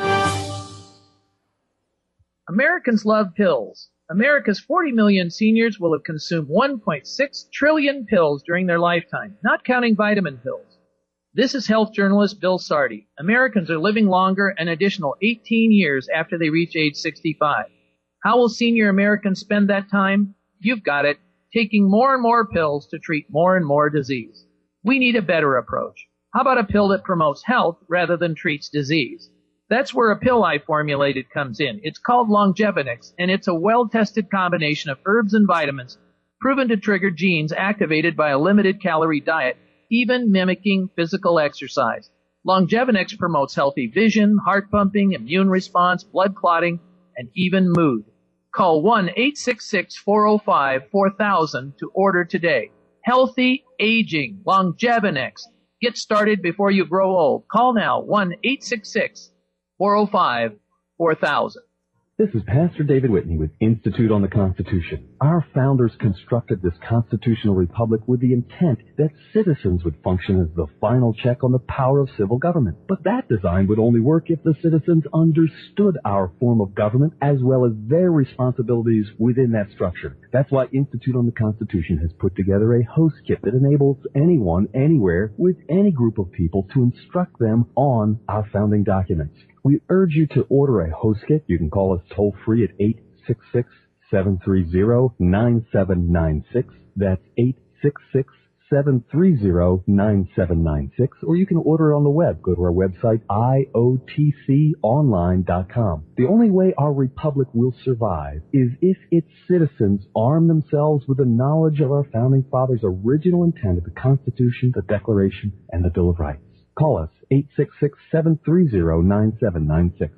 Americans love pills. America's 40 million seniors will have consumed 1.6 trillion pills during their lifetime, not counting vitamin pills. This is health journalist Bill Sardi. Americans are living longer an additional 18 years after they reach age 65. How will senior Americans spend that time? You've got it. Taking more and more pills to treat more and more disease. We need a better approach. How about a pill that promotes health rather than treats disease? That's where a pill I formulated comes in. It's called Longevinix, and it's a well-tested combination of herbs and vitamins proven to trigger genes activated by a limited-calorie diet, even mimicking physical exercise. Longevinix promotes healthy vision, heart pumping, immune response, blood clotting, and even mood. Call 1-866-405-4000 to order today. Healthy aging, Longevinix. Get started before you grow old. Call now, 1-866-405-4000. This is Pastor David Whitney with Institute on the Constitution. Our founders constructed this constitutional republic with the intent that citizens would function as the final check on the power of civil government. But that design would only work if the citizens understood our form of government as well as their responsibilities within that structure. That's why Institute on the Constitution has put together a host kit that enables anyone, anywhere, with any group of people to instruct them on our founding documents. We urge you to order a host kit. You can call us toll-free at 866-730-9796. That's 866-730-9796. Or you can order it on the web. Go to our website, iotconline.com. The only way our republic will survive is if its citizens arm themselves with the knowledge of our founding fathers' original intent of the Constitution, the Declaration, and the Bill of Rights. Call us, 866-730-9796.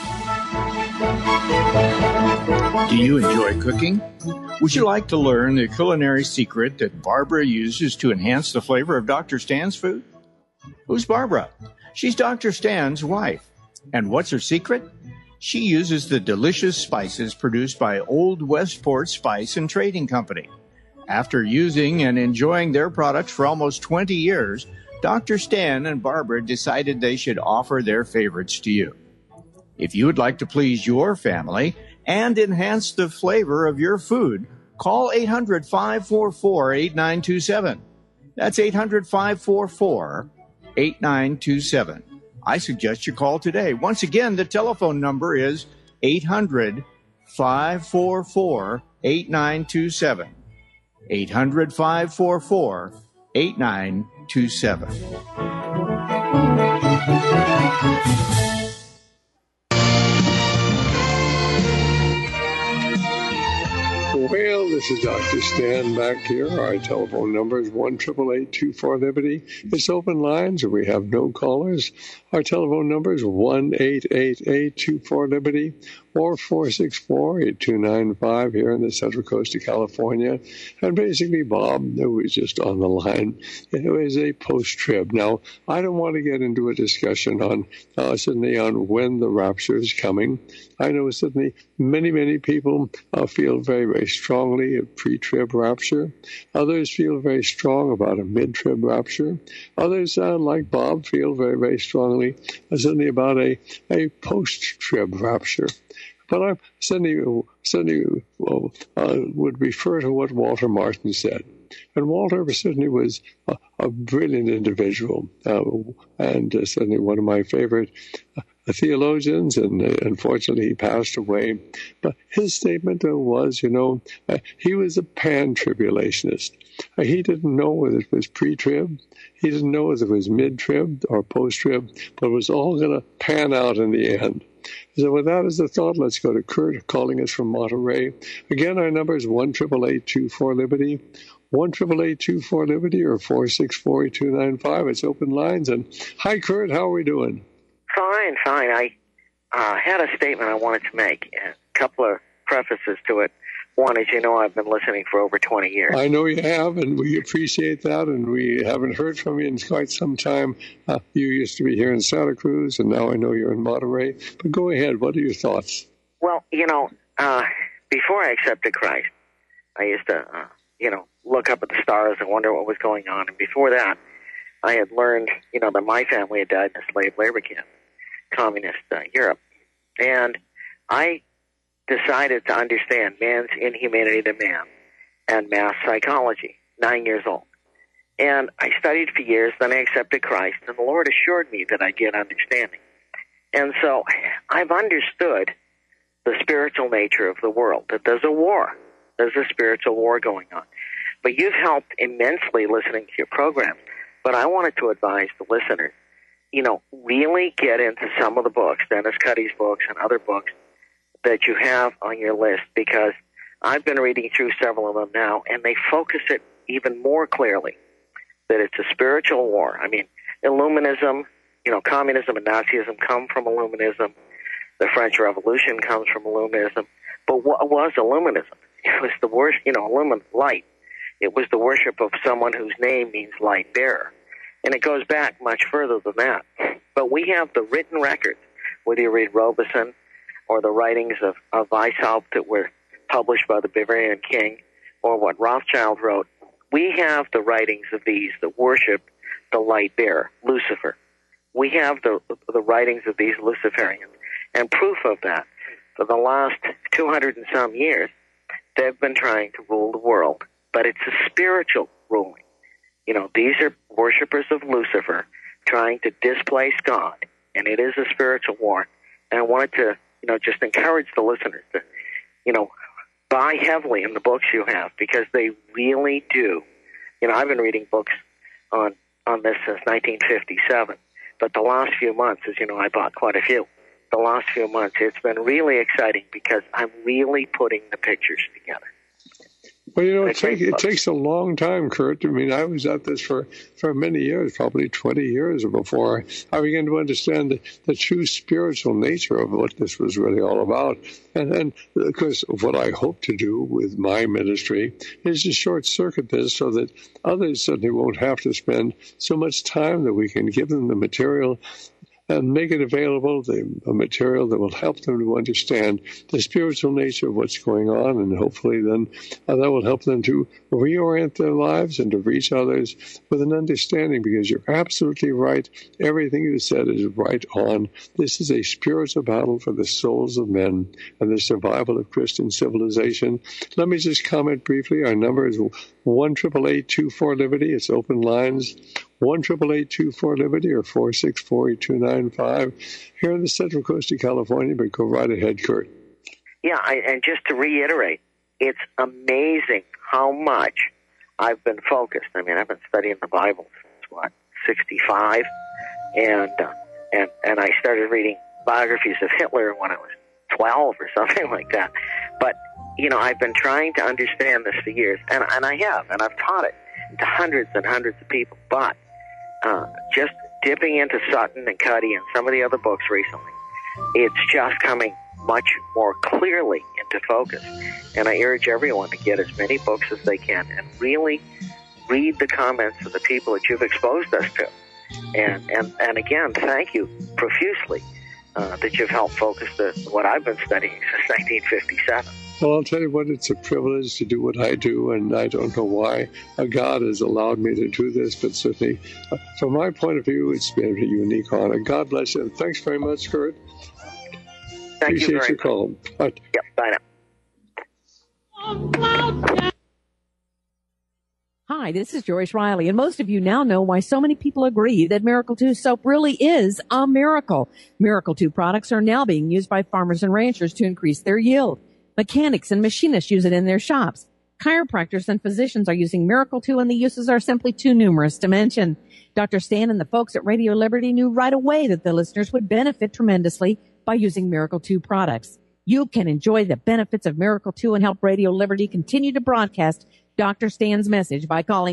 Do you enjoy cooking? Would you like to learn the culinary secret that Barbara uses to enhance the flavor of Dr. Stan's food? Who's Barbara? She's Dr. Stan's wife. And what's her secret? She uses the delicious spices produced by Old Westport Spice and Trading Company. After using and enjoying their products for almost 20 years, Dr. Stan and Barbara decided they should offer their favorites to you. If you would like to please your family and enhance the flavor of your food, call 800-544-8927. That's 800-544-8927. I suggest you call today. Once again, the telephone number is 800-544-8927. 800-544-8927. Well, this is Dr. Stan back here. Our telephone number is 1-888-24-LIBERTY. It's open lines and we have no callers. Our telephone number is 1-888-24-LIBERTY or 464-8295 here in the Central Coast of California. And basically, Bob, who was just on the line, it was a post-trib. Now, I don't want to get into a discussion on certainly on when the rapture is coming. I know certainly many people feel very, very strongly of pre-trib rapture. Others feel very strong about a mid-trib rapture. Others, like Bob, feel very, very strongly certainly about a post-trib rapture. But I certainly would refer to what Walter Martin said. And Walter certainly was a brilliant individual and certainly one of my favorite theologians, and unfortunately he passed away. But his statement was, he was a pan-tribulationist. He didn't know whether it was pre-trib, he didn't know whether it was mid-trib or post-trib, but it was all going to pan out in the end. So with that as a thought, let's go to Kurt calling us from Monterey. Again, our number is 1-888-24-LIBERTY, 1-888-24-LIBERTY, or 464-8295. It's open lines. And hi, Kurt, how are we doing? Fine. I had a statement I wanted to make, a couple of prefaces to it. One, as you know, I've been listening for over 20 years. I know you have, and we appreciate that, and we haven't heard from you in quite some time. You used to be here in Santa Cruz, and now I know you're in Monterey. But go ahead. What are your thoughts? Well, before I accepted Christ, I used to, look up at the stars and wonder what was going on. And before that, I had learned, that my family had died in a slave labor camp, communist Europe. And I decided to understand man's inhumanity to man and mass psychology, 9 years old. And I studied for years, then I accepted Christ, and the Lord assured me that I'd get understanding. And so I've understood the spiritual nature of the world, that there's a war. There's a spiritual war going on. But you've helped immensely listening to your programs. But I wanted to advise the listeners, really get into some of the books, Dennis Cuddy's books and other books that you have on your list, because I've been reading through several of them now, and they focus it even more clearly, that it's a spiritual war. I mean, Illuminism, communism and Nazism come from Illuminism. The French Revolution comes from Illuminism. But what was Illuminism? It was the worship, light. It was the worship of someone whose name means light bearer. And it goes back much further than that. But we have the written records, whether you read Robeson or the writings of Weishaupt that were published by the Bavarian king, or what Rothschild wrote. We have the writings of these that worship the light bearer, Lucifer. We have the writings of these Luciferians. And proof of that, for the last 200 and some years, they've been trying to rule the world. But it's a spiritual ruling. These are worshipers of Lucifer trying to displace God, and it is a spiritual war. And I wanted to, just encourage the listeners to, buy heavily in the books you have, because they really do. I've been reading books on this since 1957, but the last few months, as you know, I bought quite a few. The last few months, it's been really exciting because I'm really putting the pictures together. Well, it takes a long time, Kurt. I mean, I was at this for many years, probably 20 years before I began to understand the true spiritual nature of what this was really all about. And of course, what I hope to do with my ministry is to short-circuit this so that others suddenly won't have to spend so much time, that we can give them the material and make it available, a material that will help them to understand the spiritual nature of what's going on, and hopefully then that will help them to reorient their lives and to reach others with an understanding, because you're absolutely right. Everything you said is right on. This is a spiritual battle for the souls of men and the survival of Christian civilization. Let me just comment briefly. Our number is 1-888-24-LIBERTY. It's open lines. 1-888-24-LIBERTY or 464-8295 here on the Central Coast of California. But go right ahead, Kurt. Yeah, and just to reiterate, it's amazing how much I've been focused. I mean, I've been studying the Bible since, 65? And I started reading biographies of Hitler when I was 12 or something like that. But, I've been trying to understand this for years, and I have, and I've taught it to hundreds and hundreds of people. But just dipping into Sutton and Cuddy and some of the other books recently, it's just coming much more clearly into focus. And I urge everyone to get as many books as they can and really read the comments of the people that you've exposed us to. And again, thank you profusely that you've helped focus what I've been studying since 1957. Well, I'll tell you what, it's a privilege to do what I do, and I don't know why God has allowed me to do this, but certainly, from my point of view, it's been a unique honor. God bless you, and thanks very much, Kurt. Appreciate your call. Yep, bye now. Hi, Hi, this is Joyce Riley, and most of you now know why so many people agree that Miracle 2 soap really is a miracle. Miracle 2 products are now being used by farmers and ranchers to increase their yield. Mechanics and machinists use it in their shops. Chiropractors and physicians are using Miracle 2, and the uses are simply too numerous to mention. Dr. Stan and the folks at Radio Liberty knew right away that the listeners would benefit tremendously by using Miracle 2 products. You can enjoy the benefits of Miracle 2 and help Radio Liberty continue to broadcast Dr. Stan's message by calling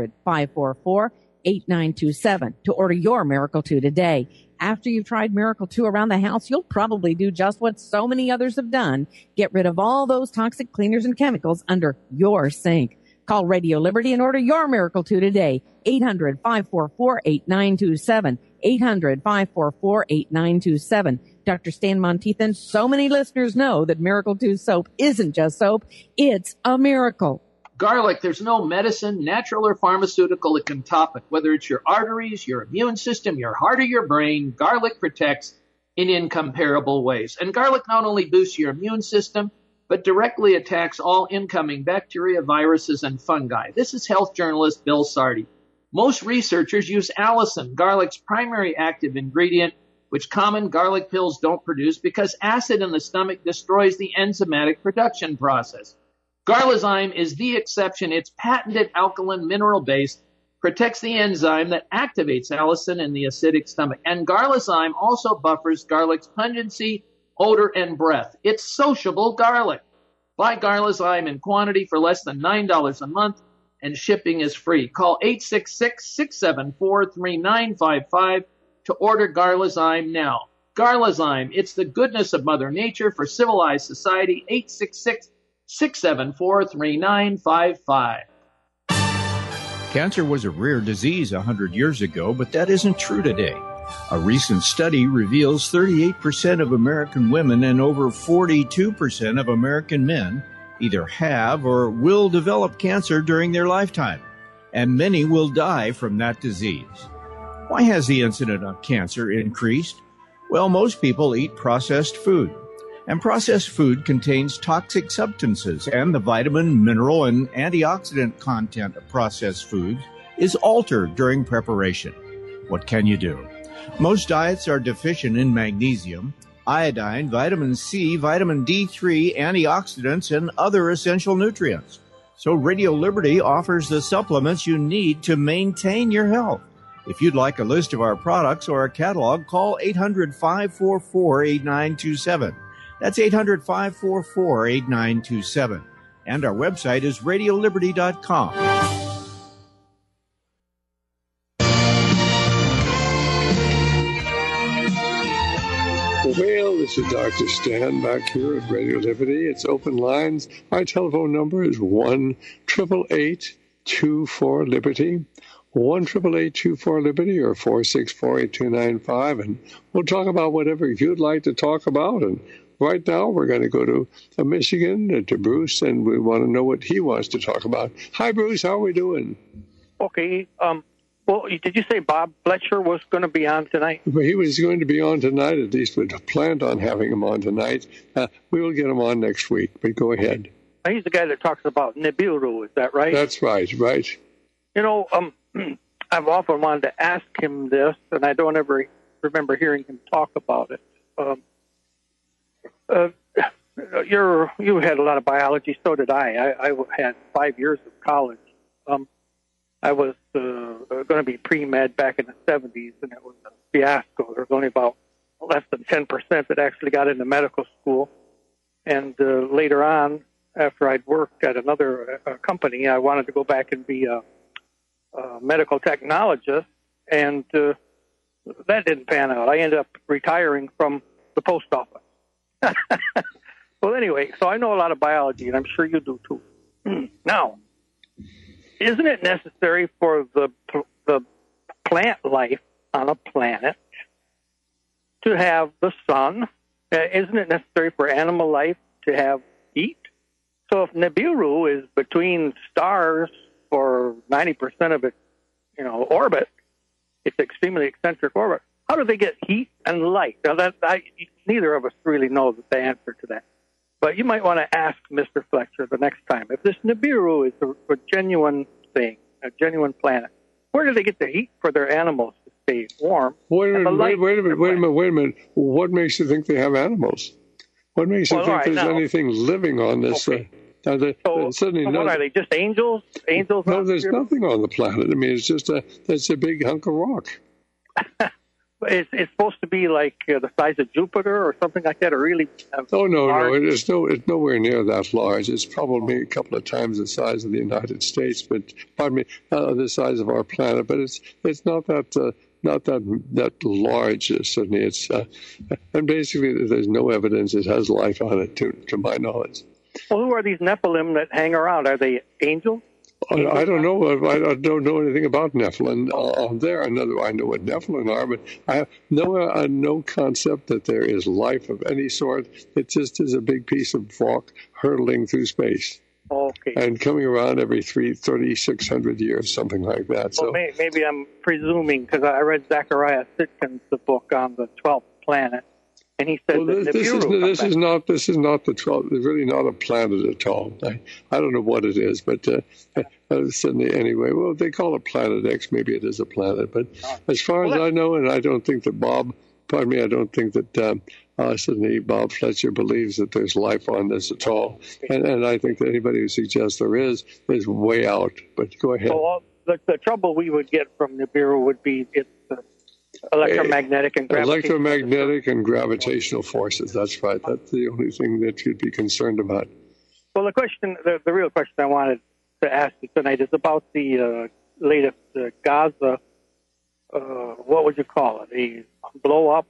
800-544-8927 to order your Miracle 2 today. After you've tried Miracle 2 around the house, you'll probably do just what so many others have done. Get rid of all those toxic cleaners and chemicals under your sink. Call Radio Liberty and order your Miracle 2 today. 800-544-8927. 800-544-8927. Dr. Stan Monteith, so many listeners know that Miracle 2 soap isn't just soap, it's a miracle. Garlic, there's no medicine, natural or pharmaceutical that can top it. Whether it's your arteries, your immune system, your heart, or your brain, garlic protects in incomparable ways. And garlic not only boosts your immune system, but directly attacks all incoming bacteria, viruses, and fungi. This is health journalist Bill Sardi. Most researchers use allicin, garlic's primary active ingredient, which common garlic pills don't produce because acid in the stomach destroys the enzymatic production process. Garlazyme is the exception. Its patented alkaline mineral base protects the enzyme that activates allicin in the acidic stomach. And Garlazyme also buffers garlic's pungency, odor, and breath. It's sociable garlic. Buy Garlazyme in quantity for less than $9 a month, and shipping is free. Call 866-674-3955 to order Garlazyme now. Garlazyme, it's the goodness of Mother Nature for civilized society. 866-674-3955. Cancer was a rare disease 100 years ago, but that isn't true today. A recent study reveals 38% of American women and over 42% of American men either have or will develop cancer during their lifetime, and many will die from that disease. Why has the incidence of cancer increased? Well, most people eat processed food, and processed food contains toxic substances, and the vitamin, mineral, and antioxidant content of processed foods is altered during preparation. What can you do? Most diets are deficient in magnesium, iodine, vitamin C, vitamin D3, antioxidants, and other essential nutrients. So Radio Liberty offers the supplements you need to maintain your health. If you'd like a list of our products or a catalog, call 800-544-8927. That's 800-544-8927. And our website is radioliberty.com. Well, this is Dr. Stan back here at Radio Liberty. It's open lines. My telephone number is 1-888-24-LIBERTY. 1-888-24-LIBERTY or 464-8295, and we'll talk about whatever you'd like to talk about. And right now we're going to go to Michigan, to Bruce, and we want to know what he wants to talk about. Hi, Bruce. How are we doing? Okay. Well, did you say Bob Fletcher was going to be on tonight? Well, he was going to be on tonight. At least we planned on having him on tonight. We will get him on next week, but go ahead. He's the guy that talks about Nibiru, is that right? That's right, right. You know, I've often wanted to ask him this, and I don't ever remember hearing him talk about it. You had a lot of biology, so did I. I had 5 years of college. I was going to be pre-med back in the 70s, and it was a fiasco. There was only about less than 10% that actually got into medical school. And later on, after I'd worked at another company, I wanted to go back and be a medical technologist, and that didn't pan out. I ended up retiring from the post office. Well, anyway, so I know a lot of biology, and I'm sure you do too. Now, isn't it necessary for the plant life on a planet to have the sun? Isn't it necessary for animal life to have heat? So if Nibiru is between stars for 90% of its, orbit, its extremely eccentric orbit, how do they get heat and light? Now, neither of us really know the answer to that. But you might want to ask Mr. Fletcher the next time. If this Nibiru is a genuine thing, a genuine planet. Where do they get the heat for their animals to stay warm? Wait a minute. What makes you think they have animals? What makes you think there's anything living on this? Okay. What are they? Just angels? Angels? No, there's nothing on the planet. I mean, it's just that's a big hunk of rock. It's supposed to be like the size of Jupiter or something like that, or really? No. It's nowhere near that large. It's probably a couple of times the size of the United States, but the size of our planet. But it's not that. Not that large, certainly. It's and basically there's no evidence it has life on it, to my knowledge. Well, who are these Nephilim that hang around? Are they angels? I don't know. I don't know anything about Nephilim on there. I know what Nephilim are, but I have no concept that there is life of any sort. It just is a big piece of rock hurtling through space. Okay. And coming around every 3,600 years, something like that. Well, so maybe I'm presuming, because I read Zachariah Sitchin's book on the 12th planet, and he said this is not the 12th. It's really not a planet at all. I don't know what it is, but anyway, well, they call it Planet X. Maybe it is a planet, but as far as I know, and I don't think that I don't think that suddenly Bob Fletcher believes that there's life on this at all. And I think that anybody who suggests there is way out. But go ahead. So the trouble we would get from Nibiru would be it's electromagnetic and gravitational forces. That's right. That's the only thing that you'd be concerned about. Well, the real question I wanted to ask you tonight is about the latest Gaza, what would you call it? A blow-up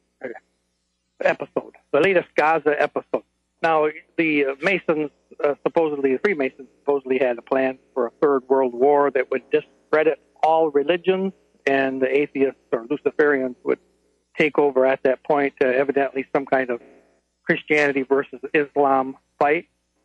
episode, the latest Gaza episode. Now, the Masons, the Freemasons supposedly had a plan for a third world war that would discredit all religions, and the atheists or Luciferians would take over at that point, evidently some kind of Christianity versus Islam fight.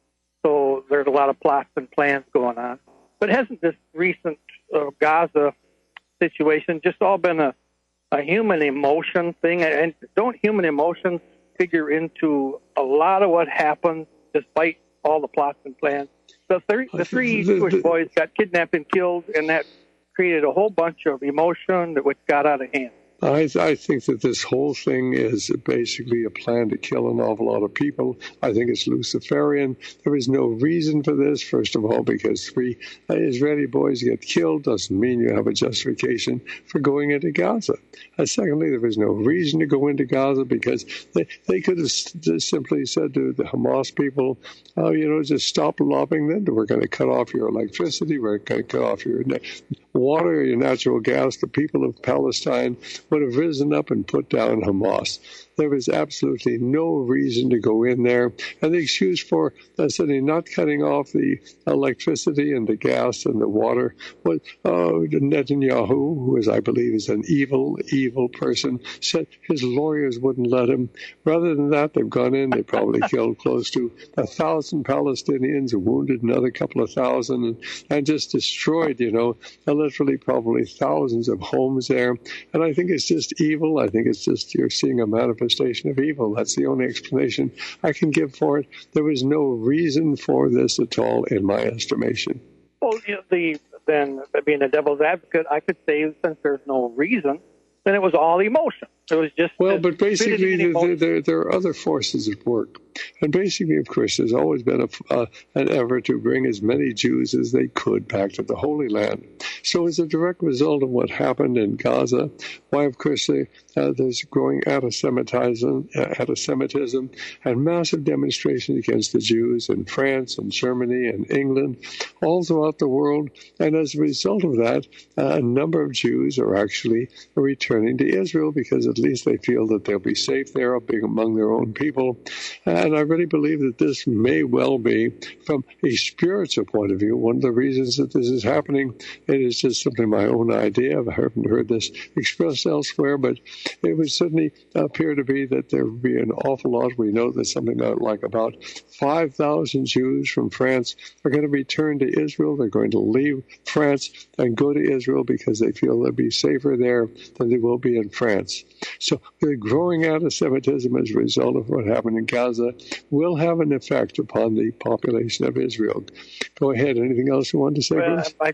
So there's a lot of plots and plans going on. But hasn't this recent Gaza situation just all been a human emotion thing? And don't human emotions figure into a lot of what happens despite all the plots and plans? The three Jewish boys got kidnapped and killed, and that created a whole bunch of emotion which got out of hand. I think that this whole thing is basically a plan to kill an awful lot of people. I think it's Luciferian. There is no reason for this, first of all, because 3 Israeli boys get killed doesn't mean you have a justification for going into Gaza. Secondly, there is no reason to go into Gaza because they could have just simply said to the Hamas people, just stop lobbing them. We're going to cut off your electricity. We're going to cut off your water, your natural gas. The people of Palestine would have risen up and put down Hamas. There was absolutely no reason to go in there. And the excuse for suddenly not cutting off the electricity and the gas and the water was Netanyahu, who I believe is an evil, evil person, said his lawyers wouldn't let him. Rather than that, they've gone in. They probably killed close to 1,000 Palestinians, wounded another couple of thousand, and just destroyed, literally probably thousands of homes there. And I think it's just evil. I think it's just you're seeing a manifestation of evil. That's the only explanation I can give for it. There was no reason for this at all, in my estimation. Well, then being a devil's advocate, I could say since there's no reason, then it was all emotion. It was just but basically there are other forces at work. And basically, of course, there's always been an effort to bring as many Jews as they could back to the Holy Land. So as a direct result of what happened in Gaza, why, of course, there's growing anti-Semitism and massive demonstrations against the Jews in France and Germany and England, all throughout the world. And as a result of that, a number of Jews are actually returning to Israel because at least they feel that they'll be safe there, being among their own people. And I really believe that this may well be, from a spiritual point of view, one of the reasons that this is happening. It is just simply my own idea. I haven't heard this expressed elsewhere, but it would certainly appear to be that there would be an awful lot. We know that something like about 5,000 Jews from France are going to return to Israel. They're going to leave France and go to Israel because they feel they'll be safer there than they will be in France. So the growing anti-Semitism as a result of what happened in Gaza will have an effect upon the population of Israel. Go ahead. Anything else you want to say, Bruce? I just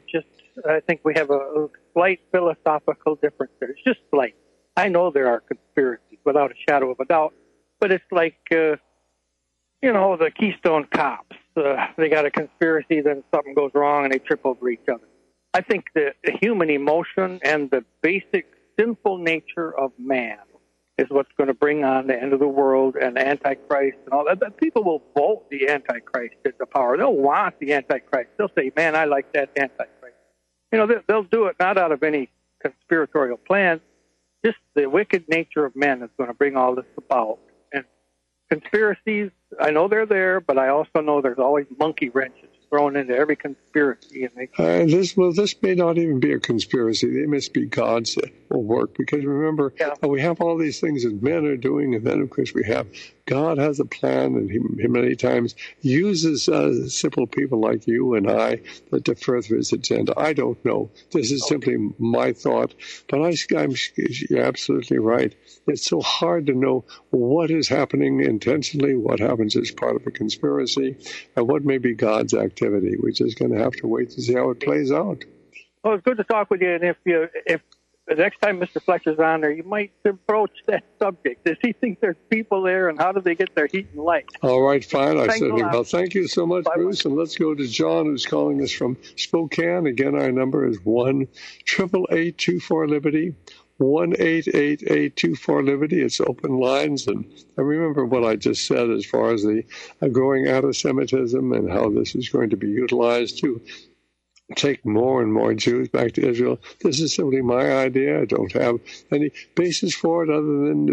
I think we have a slight philosophical difference there. It's just slight. I know there are conspiracies without a shadow of a doubt, but it's like, the Keystone Cops. They got a conspiracy, then something goes wrong and they trip over each other. I think the human emotion and the basic sinful nature of man is what's going to bring on the end of the world and the Antichrist and all that. People will vote the Antichrist into power. They'll want the Antichrist. They'll say, man, I like that Antichrist. They'll do it not out of any conspiratorial plan. Just the wicked nature of men is going to bring all this about. And conspiracies, I know they're there, but I also know there's always monkey wrenches thrown into every conspiracy. And this may not even be a conspiracy. They must be God's work. Because remember, we have all these things that men are doing, and then, of course, God has a plan, and he many times uses simple people like you and I to further his agenda. I don't know. This is simply my thought. But you're absolutely right. It's so hard to know what is happening intentionally, what happens as part of a conspiracy, and what may be God's activity. We're just going to have to wait to see how it plays out. Well, it's good to talk with you. And if the next time Mr. Fletcher's on there, you might approach that subject. Does he think there's people there, and how do they get their heat and light? All right, fine. I certainly will. Thank you so much, Bruce. And let's go to John, who's calling us from Spokane. Again, our number is 1-888-24-LIBERTY. 1-888-24-LIBERTY. It's open lines. And I remember what I just said as far as the growing anti-Semitism and how this is going to be utilized to take more and more Jews back to Israel. This is simply my idea. I don't have any basis for it other than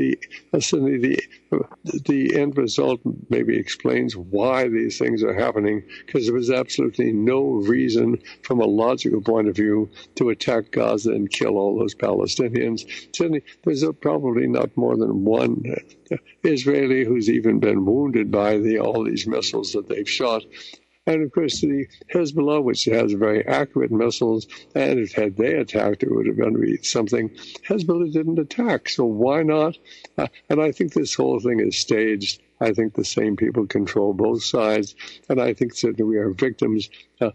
the end result maybe explains why these things are happening, because there was absolutely no reason from a logical point of view to attack Gaza and kill all those Palestinians. Certainly, there's probably not more than one Israeli who's even been wounded by all these missiles that they've shot. And, of course, the Hezbollah, which has very accurate missiles, and had they attacked, it would have been something Hezbollah didn't attack. So why not? And I think this whole thing is staged. I think the same people control both sides. And I think that we are victims,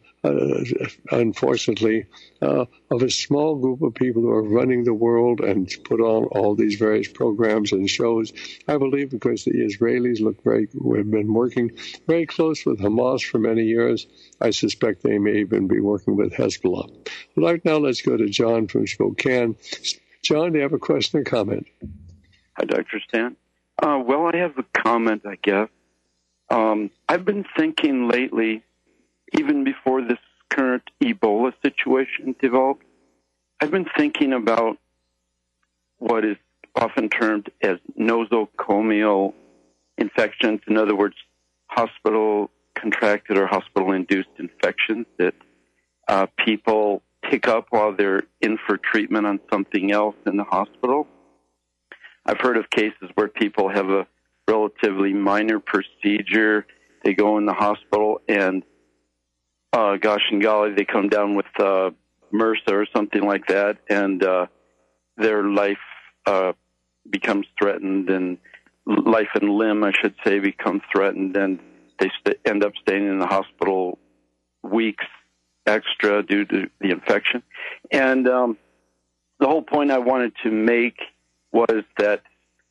unfortunately, of a small group of people who are running the world and put on all these various programs and shows. I believe because the Israelis have been working very close with Hamas for many years. I suspect they may even be working with Hezbollah. Right now, let's go to John from Spokane. John, do you have a question or comment? Hi, Dr. Stan. Well, I have a comment, I guess. I've been thinking lately, even before this current Ebola situation developed, I've been thinking about what is often termed as nosocomial infections. In other words, hospital-contracted or hospital-induced infections that people pick up while they're in for treatment on something else in the hospital. I've heard of cases where people have a relatively minor procedure. They go in the hospital and, gosh and golly, they come down with MRSA or something like that, and their life becomes threatened, and life and limb, I should say, become threatened, and they end up staying in the hospital weeks extra due to the infection. And the whole point I wanted to make was that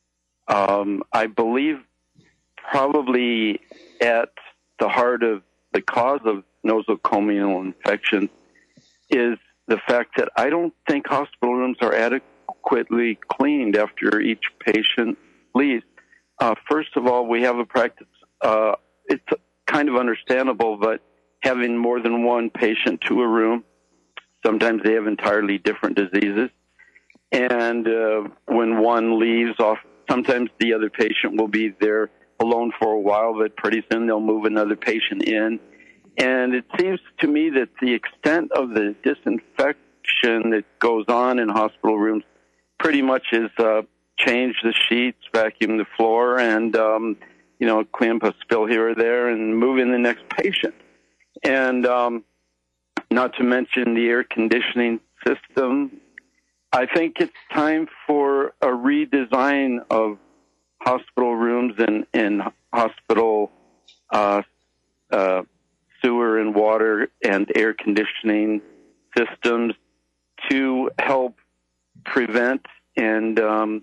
I believe probably at the heart of the cause of nosocomial infections is the fact that I don't think hospital rooms are adequately cleaned after each patient leaves. First of all, we have a practice, it's kind of understandable, but having more than one patient to a room, sometimes they have entirely different diseases. And when one leaves off, sometimes the other patient will be there alone for a while, but pretty soon they'll move another patient in. And it seems to me that the extent of the disinfection that goes on in hospital rooms pretty much is change the sheets, vacuum the floor, and, clean up a spill here or there and move in the next patient. And not to mention the air conditioning system. I think it's time for a redesign of hospital rooms and hospital sewer and water and air conditioning systems to help prevent and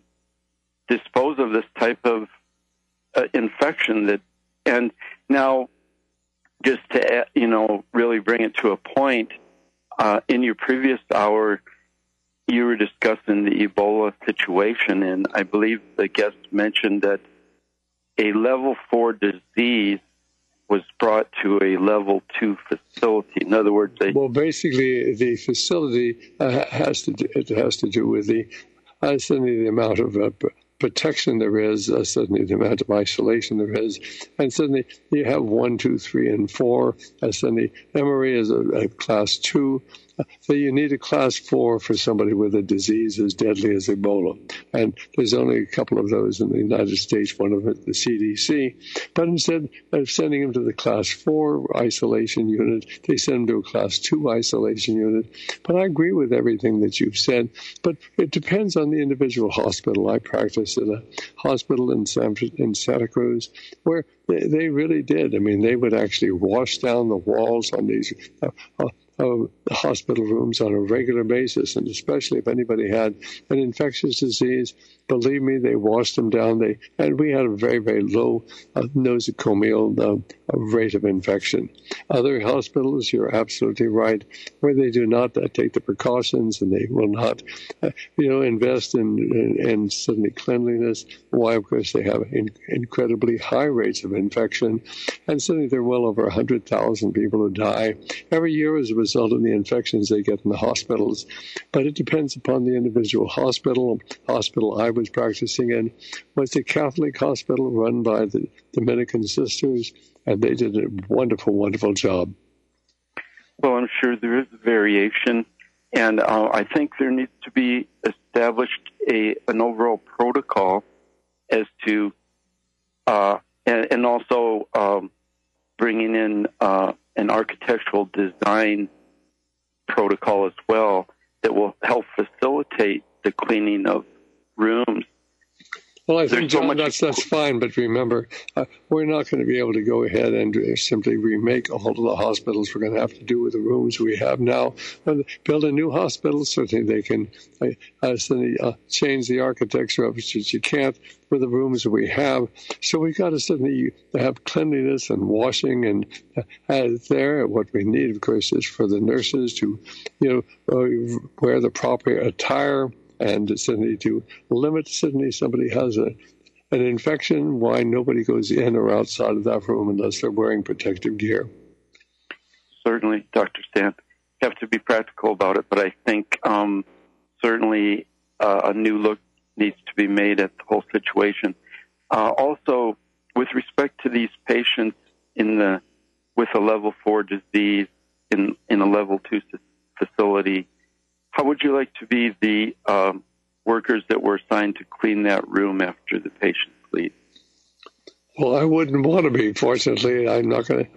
dispose of this type of infection. And now, just to really bring it to a point, in your previous hour, you were discussing the Ebola situation, and I believe the guest mentioned that a level 4 disease was brought to a level 2 facility. In other words, basically, the facility has to do with certainly the amount of protection there is, certainly the amount of isolation there is, and certainly you have 1, 2, 3, and 4. Certainly, Emory is a class 2. So you need a class 4 for somebody with a disease as deadly as Ebola. And there's only a couple of those in the United States, one of them at the CDC. But instead of sending them to the class 4 isolation unit, they send them to a class 2 isolation unit. But I agree with everything that you've said. But it depends on the individual hospital. I practiced at a hospital in Santa Cruz where they really did. I mean, they would actually wash down the walls on these hospital rooms on a regular basis, and especially if anybody had an infectious disease, believe me, they washed them down. And we had a very, very low nosocomial rate of infection. Other hospitals, you're absolutely right, where they do not take the precautions and they will not, invest in certainly cleanliness. Why? Because they have incredibly high rates of infection, and certainly there are well over 100,000 people who die every year as a result of the infections they get in the hospitals. But it depends upon the individual hospital. Hospital I was practicing in was a Catholic hospital run by the Dominican sisters, and they did a wonderful, wonderful job. Well, I'm sure there is variation, and I think there needs to be established an overall protocol as to, and also bringing in an architectural design protocol as well that will help facilitate the cleaning of rooms. Well, I think, John, that's fine, but remember, we're not going to be able to go ahead and simply remake all of the hospitals. We're going to have to do with the rooms we have now. When build a new hospital, certainly they can change the architecture of it, but you can't with the rooms that we have. So we've got to certainly have cleanliness and washing, and there, what we need, of course, is for the nurses to, wear the proper attire, and certainly to limit, somebody has an infection, why nobody goes in or outside of that room unless they're wearing protective gear. Certainly, Dr. Stan. You have to be practical about it, but I think certainly a new look needs to be made at the whole situation. Also, with respect to these patients with a level 4 disease in a level 2 facility, how would you like to be the workers that were assigned to clean that room after the patient leaves? Well, I wouldn't want to be. Fortunately, I'm not going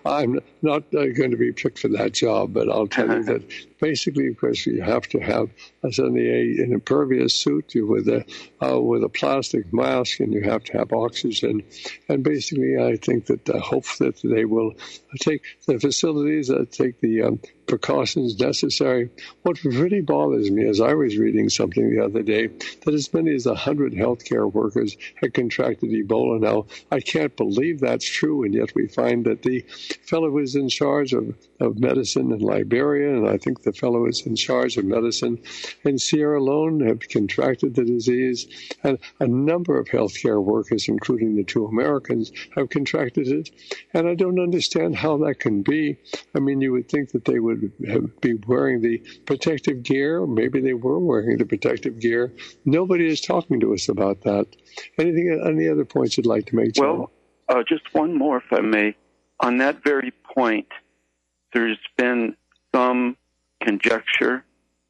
to be picked for that job. But I'll tell you that basically, of course, you have to have an impervious suit with a plastic mask, and you have to have oxygen. And basically, I think that I hope that they will take the facilities, take the precautions necessary. What really bothers me is I was reading something the other day that as many as 100 healthcare workers had contracted Ebola. Now, I can't believe that's true, and yet we find that the fellow who is in charge of medicine in Liberia, and I think the fellow who is in charge of medicine in Sierra Leone have contracted the disease, and a number of healthcare workers, including the 2 Americans, have contracted it, and I don't understand how that can be. I mean, you would think that they would be wearing the protective gear. Maybe they were wearing the protective gear. Nobody is talking to us about that. Any other points you'd like to make, John? Well, just one more, if I may. On that very point, there's been some conjecture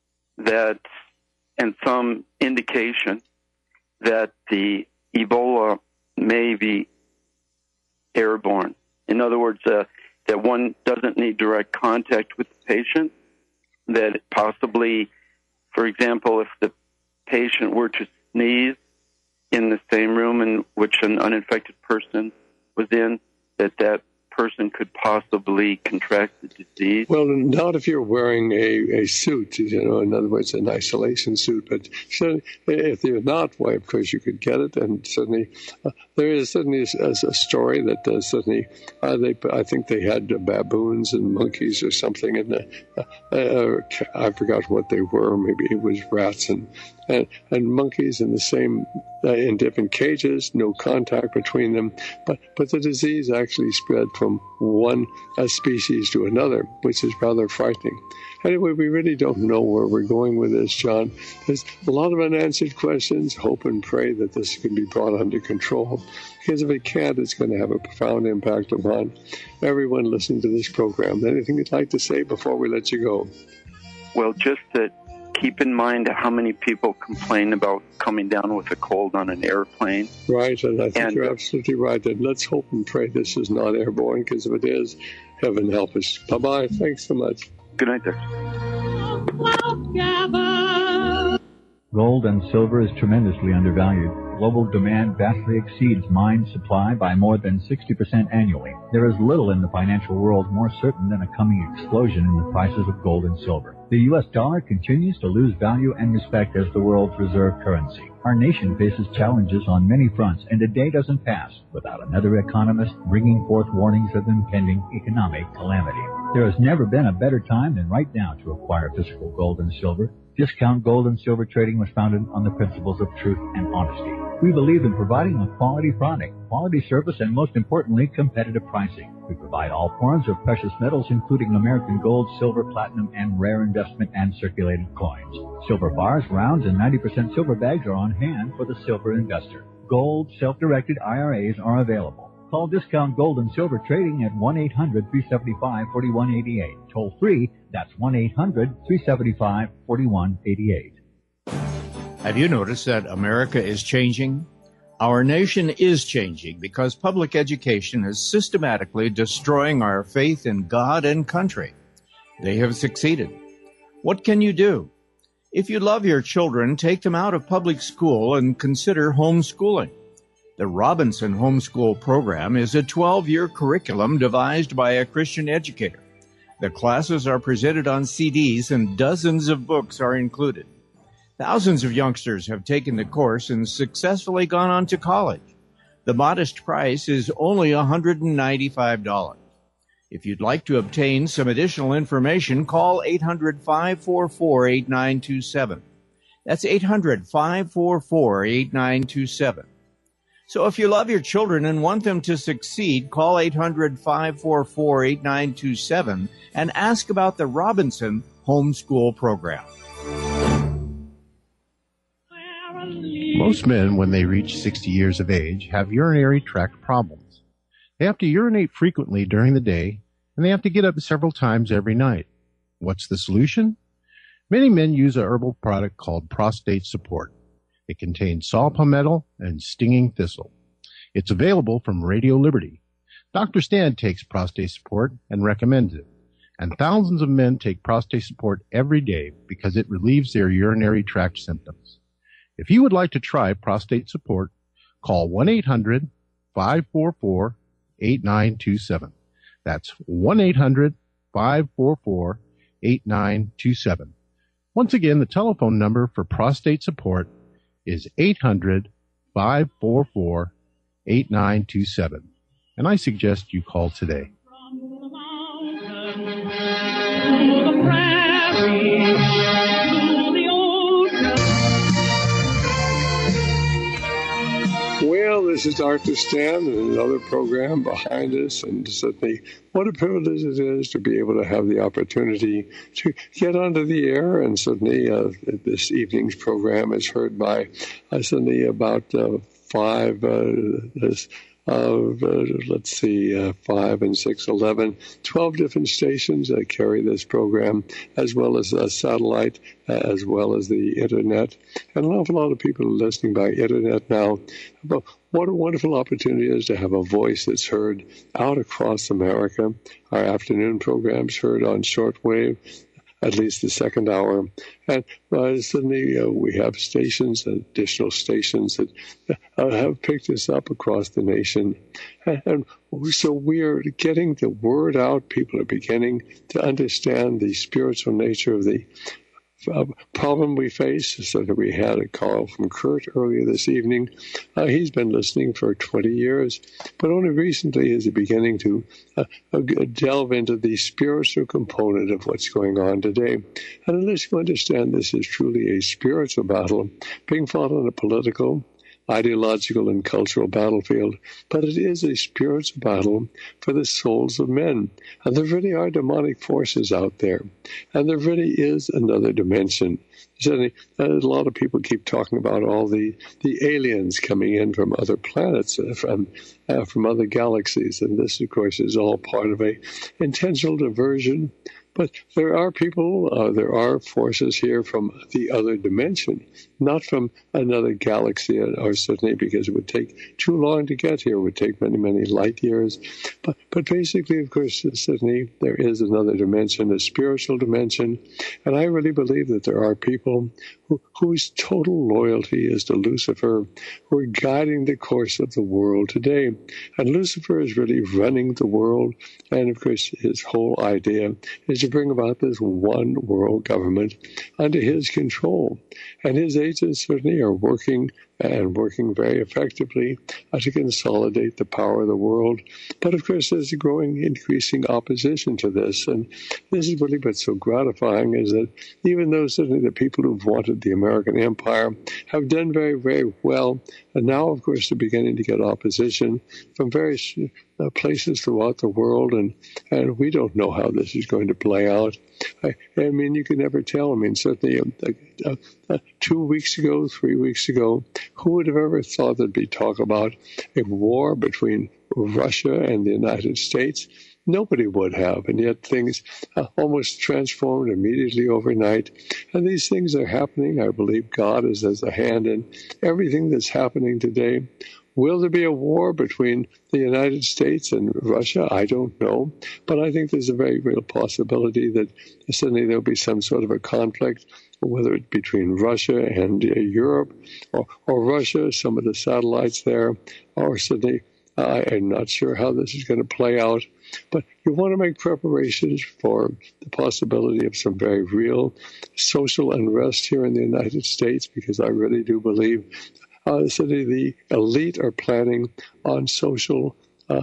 and some indication that the Ebola may be airborne. In other words, that one doesn't need direct contact with the patient, that possibly, for example, if the patient were to sneeze in the same room in which an uninfected person was in, that person could possibly contract the disease? Well, not if you're wearing a suit, in other words, an isolation suit. But certainly, if you're not, why, of course, you could get it. And certainly, there is certainly a story that certainly, I think they had baboons and monkeys or something, and I forgot what they were. Maybe it was rats and monkeys in the same, in different cages, no contact between them. But the disease actually spread from one species to another, which is rather frightening. Anyway, we really don't know where we're going with this, John. There's a lot of unanswered questions. Hope and pray that this can be brought under control. Because if it can't, it's going to have a profound impact upon everyone listening to this program. Anything you'd like to say before we let you go? Well, just that keep in mind how many people complain about coming down with a cold on an airplane. Right, and I think you're absolutely right. And let's hope and pray this is not airborne, because if it is, heaven help us. Bye-bye. Thanks so much. Good night, there. Gold and silver is tremendously undervalued. Global demand vastly exceeds mine supply by more than 60% annually. There is little in the financial world more certain than a coming explosion in the prices of gold and silver. The U.S. dollar continues to lose value and respect as the world's reserve currency. Our nation faces challenges on many fronts, and a day doesn't pass without another economist bringing forth warnings of impending economic calamity. There has never been a better time than right now to acquire physical gold and silver. Discount Gold and Silver Trading was founded on the principles of truth and honesty. We believe in providing a quality product, quality service, and most importantly, competitive pricing. We provide all forms of precious metals, including American gold, silver, platinum, and rare investment and circulated coins. Silver bars, rounds, and 90% silver bags are on hand for the silver investor. Gold self-directed IRAs are available. Call Discount Gold and Silver Trading at 1-800-375-4188. Toll free, that's 1-800-375-4188. Have you noticed that America is changing? Our nation is changing because public education is systematically destroying our faith in God and country. They have succeeded. What can you do? If you love your children, take them out of public school and consider homeschooling. The Robinson Homeschool Program is a 12-year curriculum devised by a Christian educator. The classes are presented on CDs and dozens of books are included. Thousands of youngsters have taken the course and successfully gone on to college. The modest price is only $195. If you'd like to obtain some additional information, call 800-544-8927. That's 800-544-8927. So if you love your children and want them to succeed, call 800-544-8927 and ask about the Robinson Homeschool Program. Most men, when they reach 60 years of age, have urinary tract problems. They have to urinate frequently during the day, and they have to get up several times every night. What's the solution? Many men use a herbal product called Prostate Support. It contains saw palmetto and stinging thistle. It's available from Radio Liberty. Dr. Stan takes Prostate Support and recommends it. And thousands of men take Prostate Support every day because it relieves their urinary tract symptoms. If you would like to try Prostate Support, call 1-800-544-8927. That's 1-800-544-8927. Once again, the telephone number for Prostate Support is 800-544-8927. And I suggest you call today. Well, this is Dr. Stan and another program behind us, and certainly what a privilege it is to be able to have the opportunity to get onto the air. And certainly this evening's program is heard by certainly about 5 5 and 6, 11, 12 different stations that carry this program, as well as a satellite, as well as the internet. And an awful lot of people are listening by internet now. But what a wonderful opportunity it is to have a voice that's heard out across America. Our afternoon programs heard on shortwave, at least the second hour. And suddenly we have stations, additional stations that have picked us up across the nation. And so we are getting the word out. People are beginning to understand the spiritual nature of the problem we face. So that we had a call from Kurt earlier this evening. He's been listening for 20 years, but only recently is he beginning to delve into the spiritual component of what's going on today. And unless you understand this is truly a spiritual battle being fought on a political, ideological, and cultural battlefield, but it is a spiritual battle for the souls of men. And there really are demonic forces out there, and there really is another dimension. A lot of people keep talking about all the aliens coming in from other planets, from other galaxies, and this, of course, is all part of a intentional diversion. But there are people, there are forces here from the other dimension, not from another galaxy, or certainly because it would take too long to get here. It would take many, many light years. But basically, of course, certainly there is another dimension, a spiritual dimension. And I really believe that there are people whose total loyalty is to Lucifer, who are guiding the course of the world today. And Lucifer is really running the world. And, of course, his whole idea is to bring about this one world government under his control. And his agents certainly are working very effectively to consolidate the power of the world. But, of course, there's a growing, increasing opposition to this. And this is really what's so gratifying, is that even though certainly the people who've wanted the American empire have done very, very well, and now, of course, they're beginning to get opposition from various places throughout the world, and we don't know how this is going to play out. I mean, you can never tell. I mean, certainly 2 weeks ago, 3 weeks ago, who would have ever thought there'd be talk about a war between Russia and the United States? Nobody would have, and yet things almost transformed immediately overnight. And these things are happening. I believe God has a hand in everything that's happening today. Will there be a war between the United States and Russia? I don't know. But I think there's a very real possibility that suddenly there'll be some sort of a conflict, whether it's between Russia and Europe, or Russia, some of the satellites there, or suddenly I'm not sure how this is going to play out. But you want to make preparations for the possibility of some very real social unrest here in the United States, because I really do believe certainly the elite are planning on social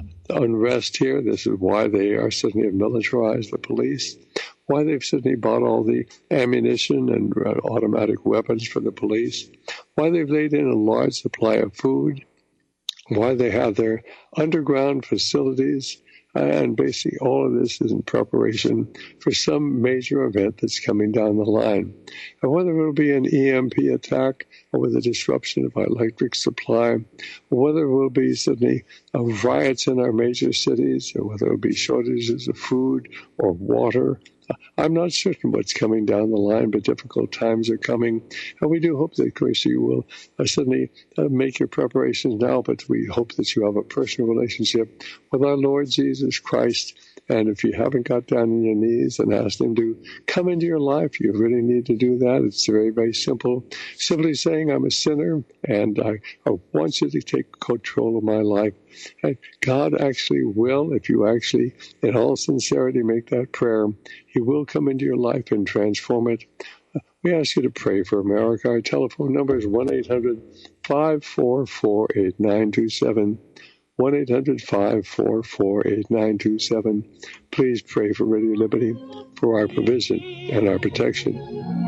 unrest here. This is why they are certainly have militarized the police, why they've certainly bought all the ammunition and automatic weapons for the police, why they've laid in a large supply of food, why they have their underground facilities. And basically all of this is in preparation for some major event that's coming down the line. And whether it will be an EMP attack, or with a disruption of our electric supply, or whether it will be suddenly riots in our major cities, or whether it will be shortages of food or water, I'm not certain what's coming down the line, but difficult times are coming. And we do hope that, of course, you will suddenly make your preparations now, but we hope that you have a personal relationship with our Lord Jesus Christ. And if you haven't got down on your knees and asked him to come into your life, you really need to do that. It's very, very simple. Simply saying, I'm a sinner, and I want you to take control of my life. And God actually will, if you actually, in all sincerity, make that prayer, he will come into your life and transform it. We ask you to pray for America. Our telephone number is 1-800-544-8927. 1-800-544-8927. Please pray for Radio Liberty, for our provision and our protection.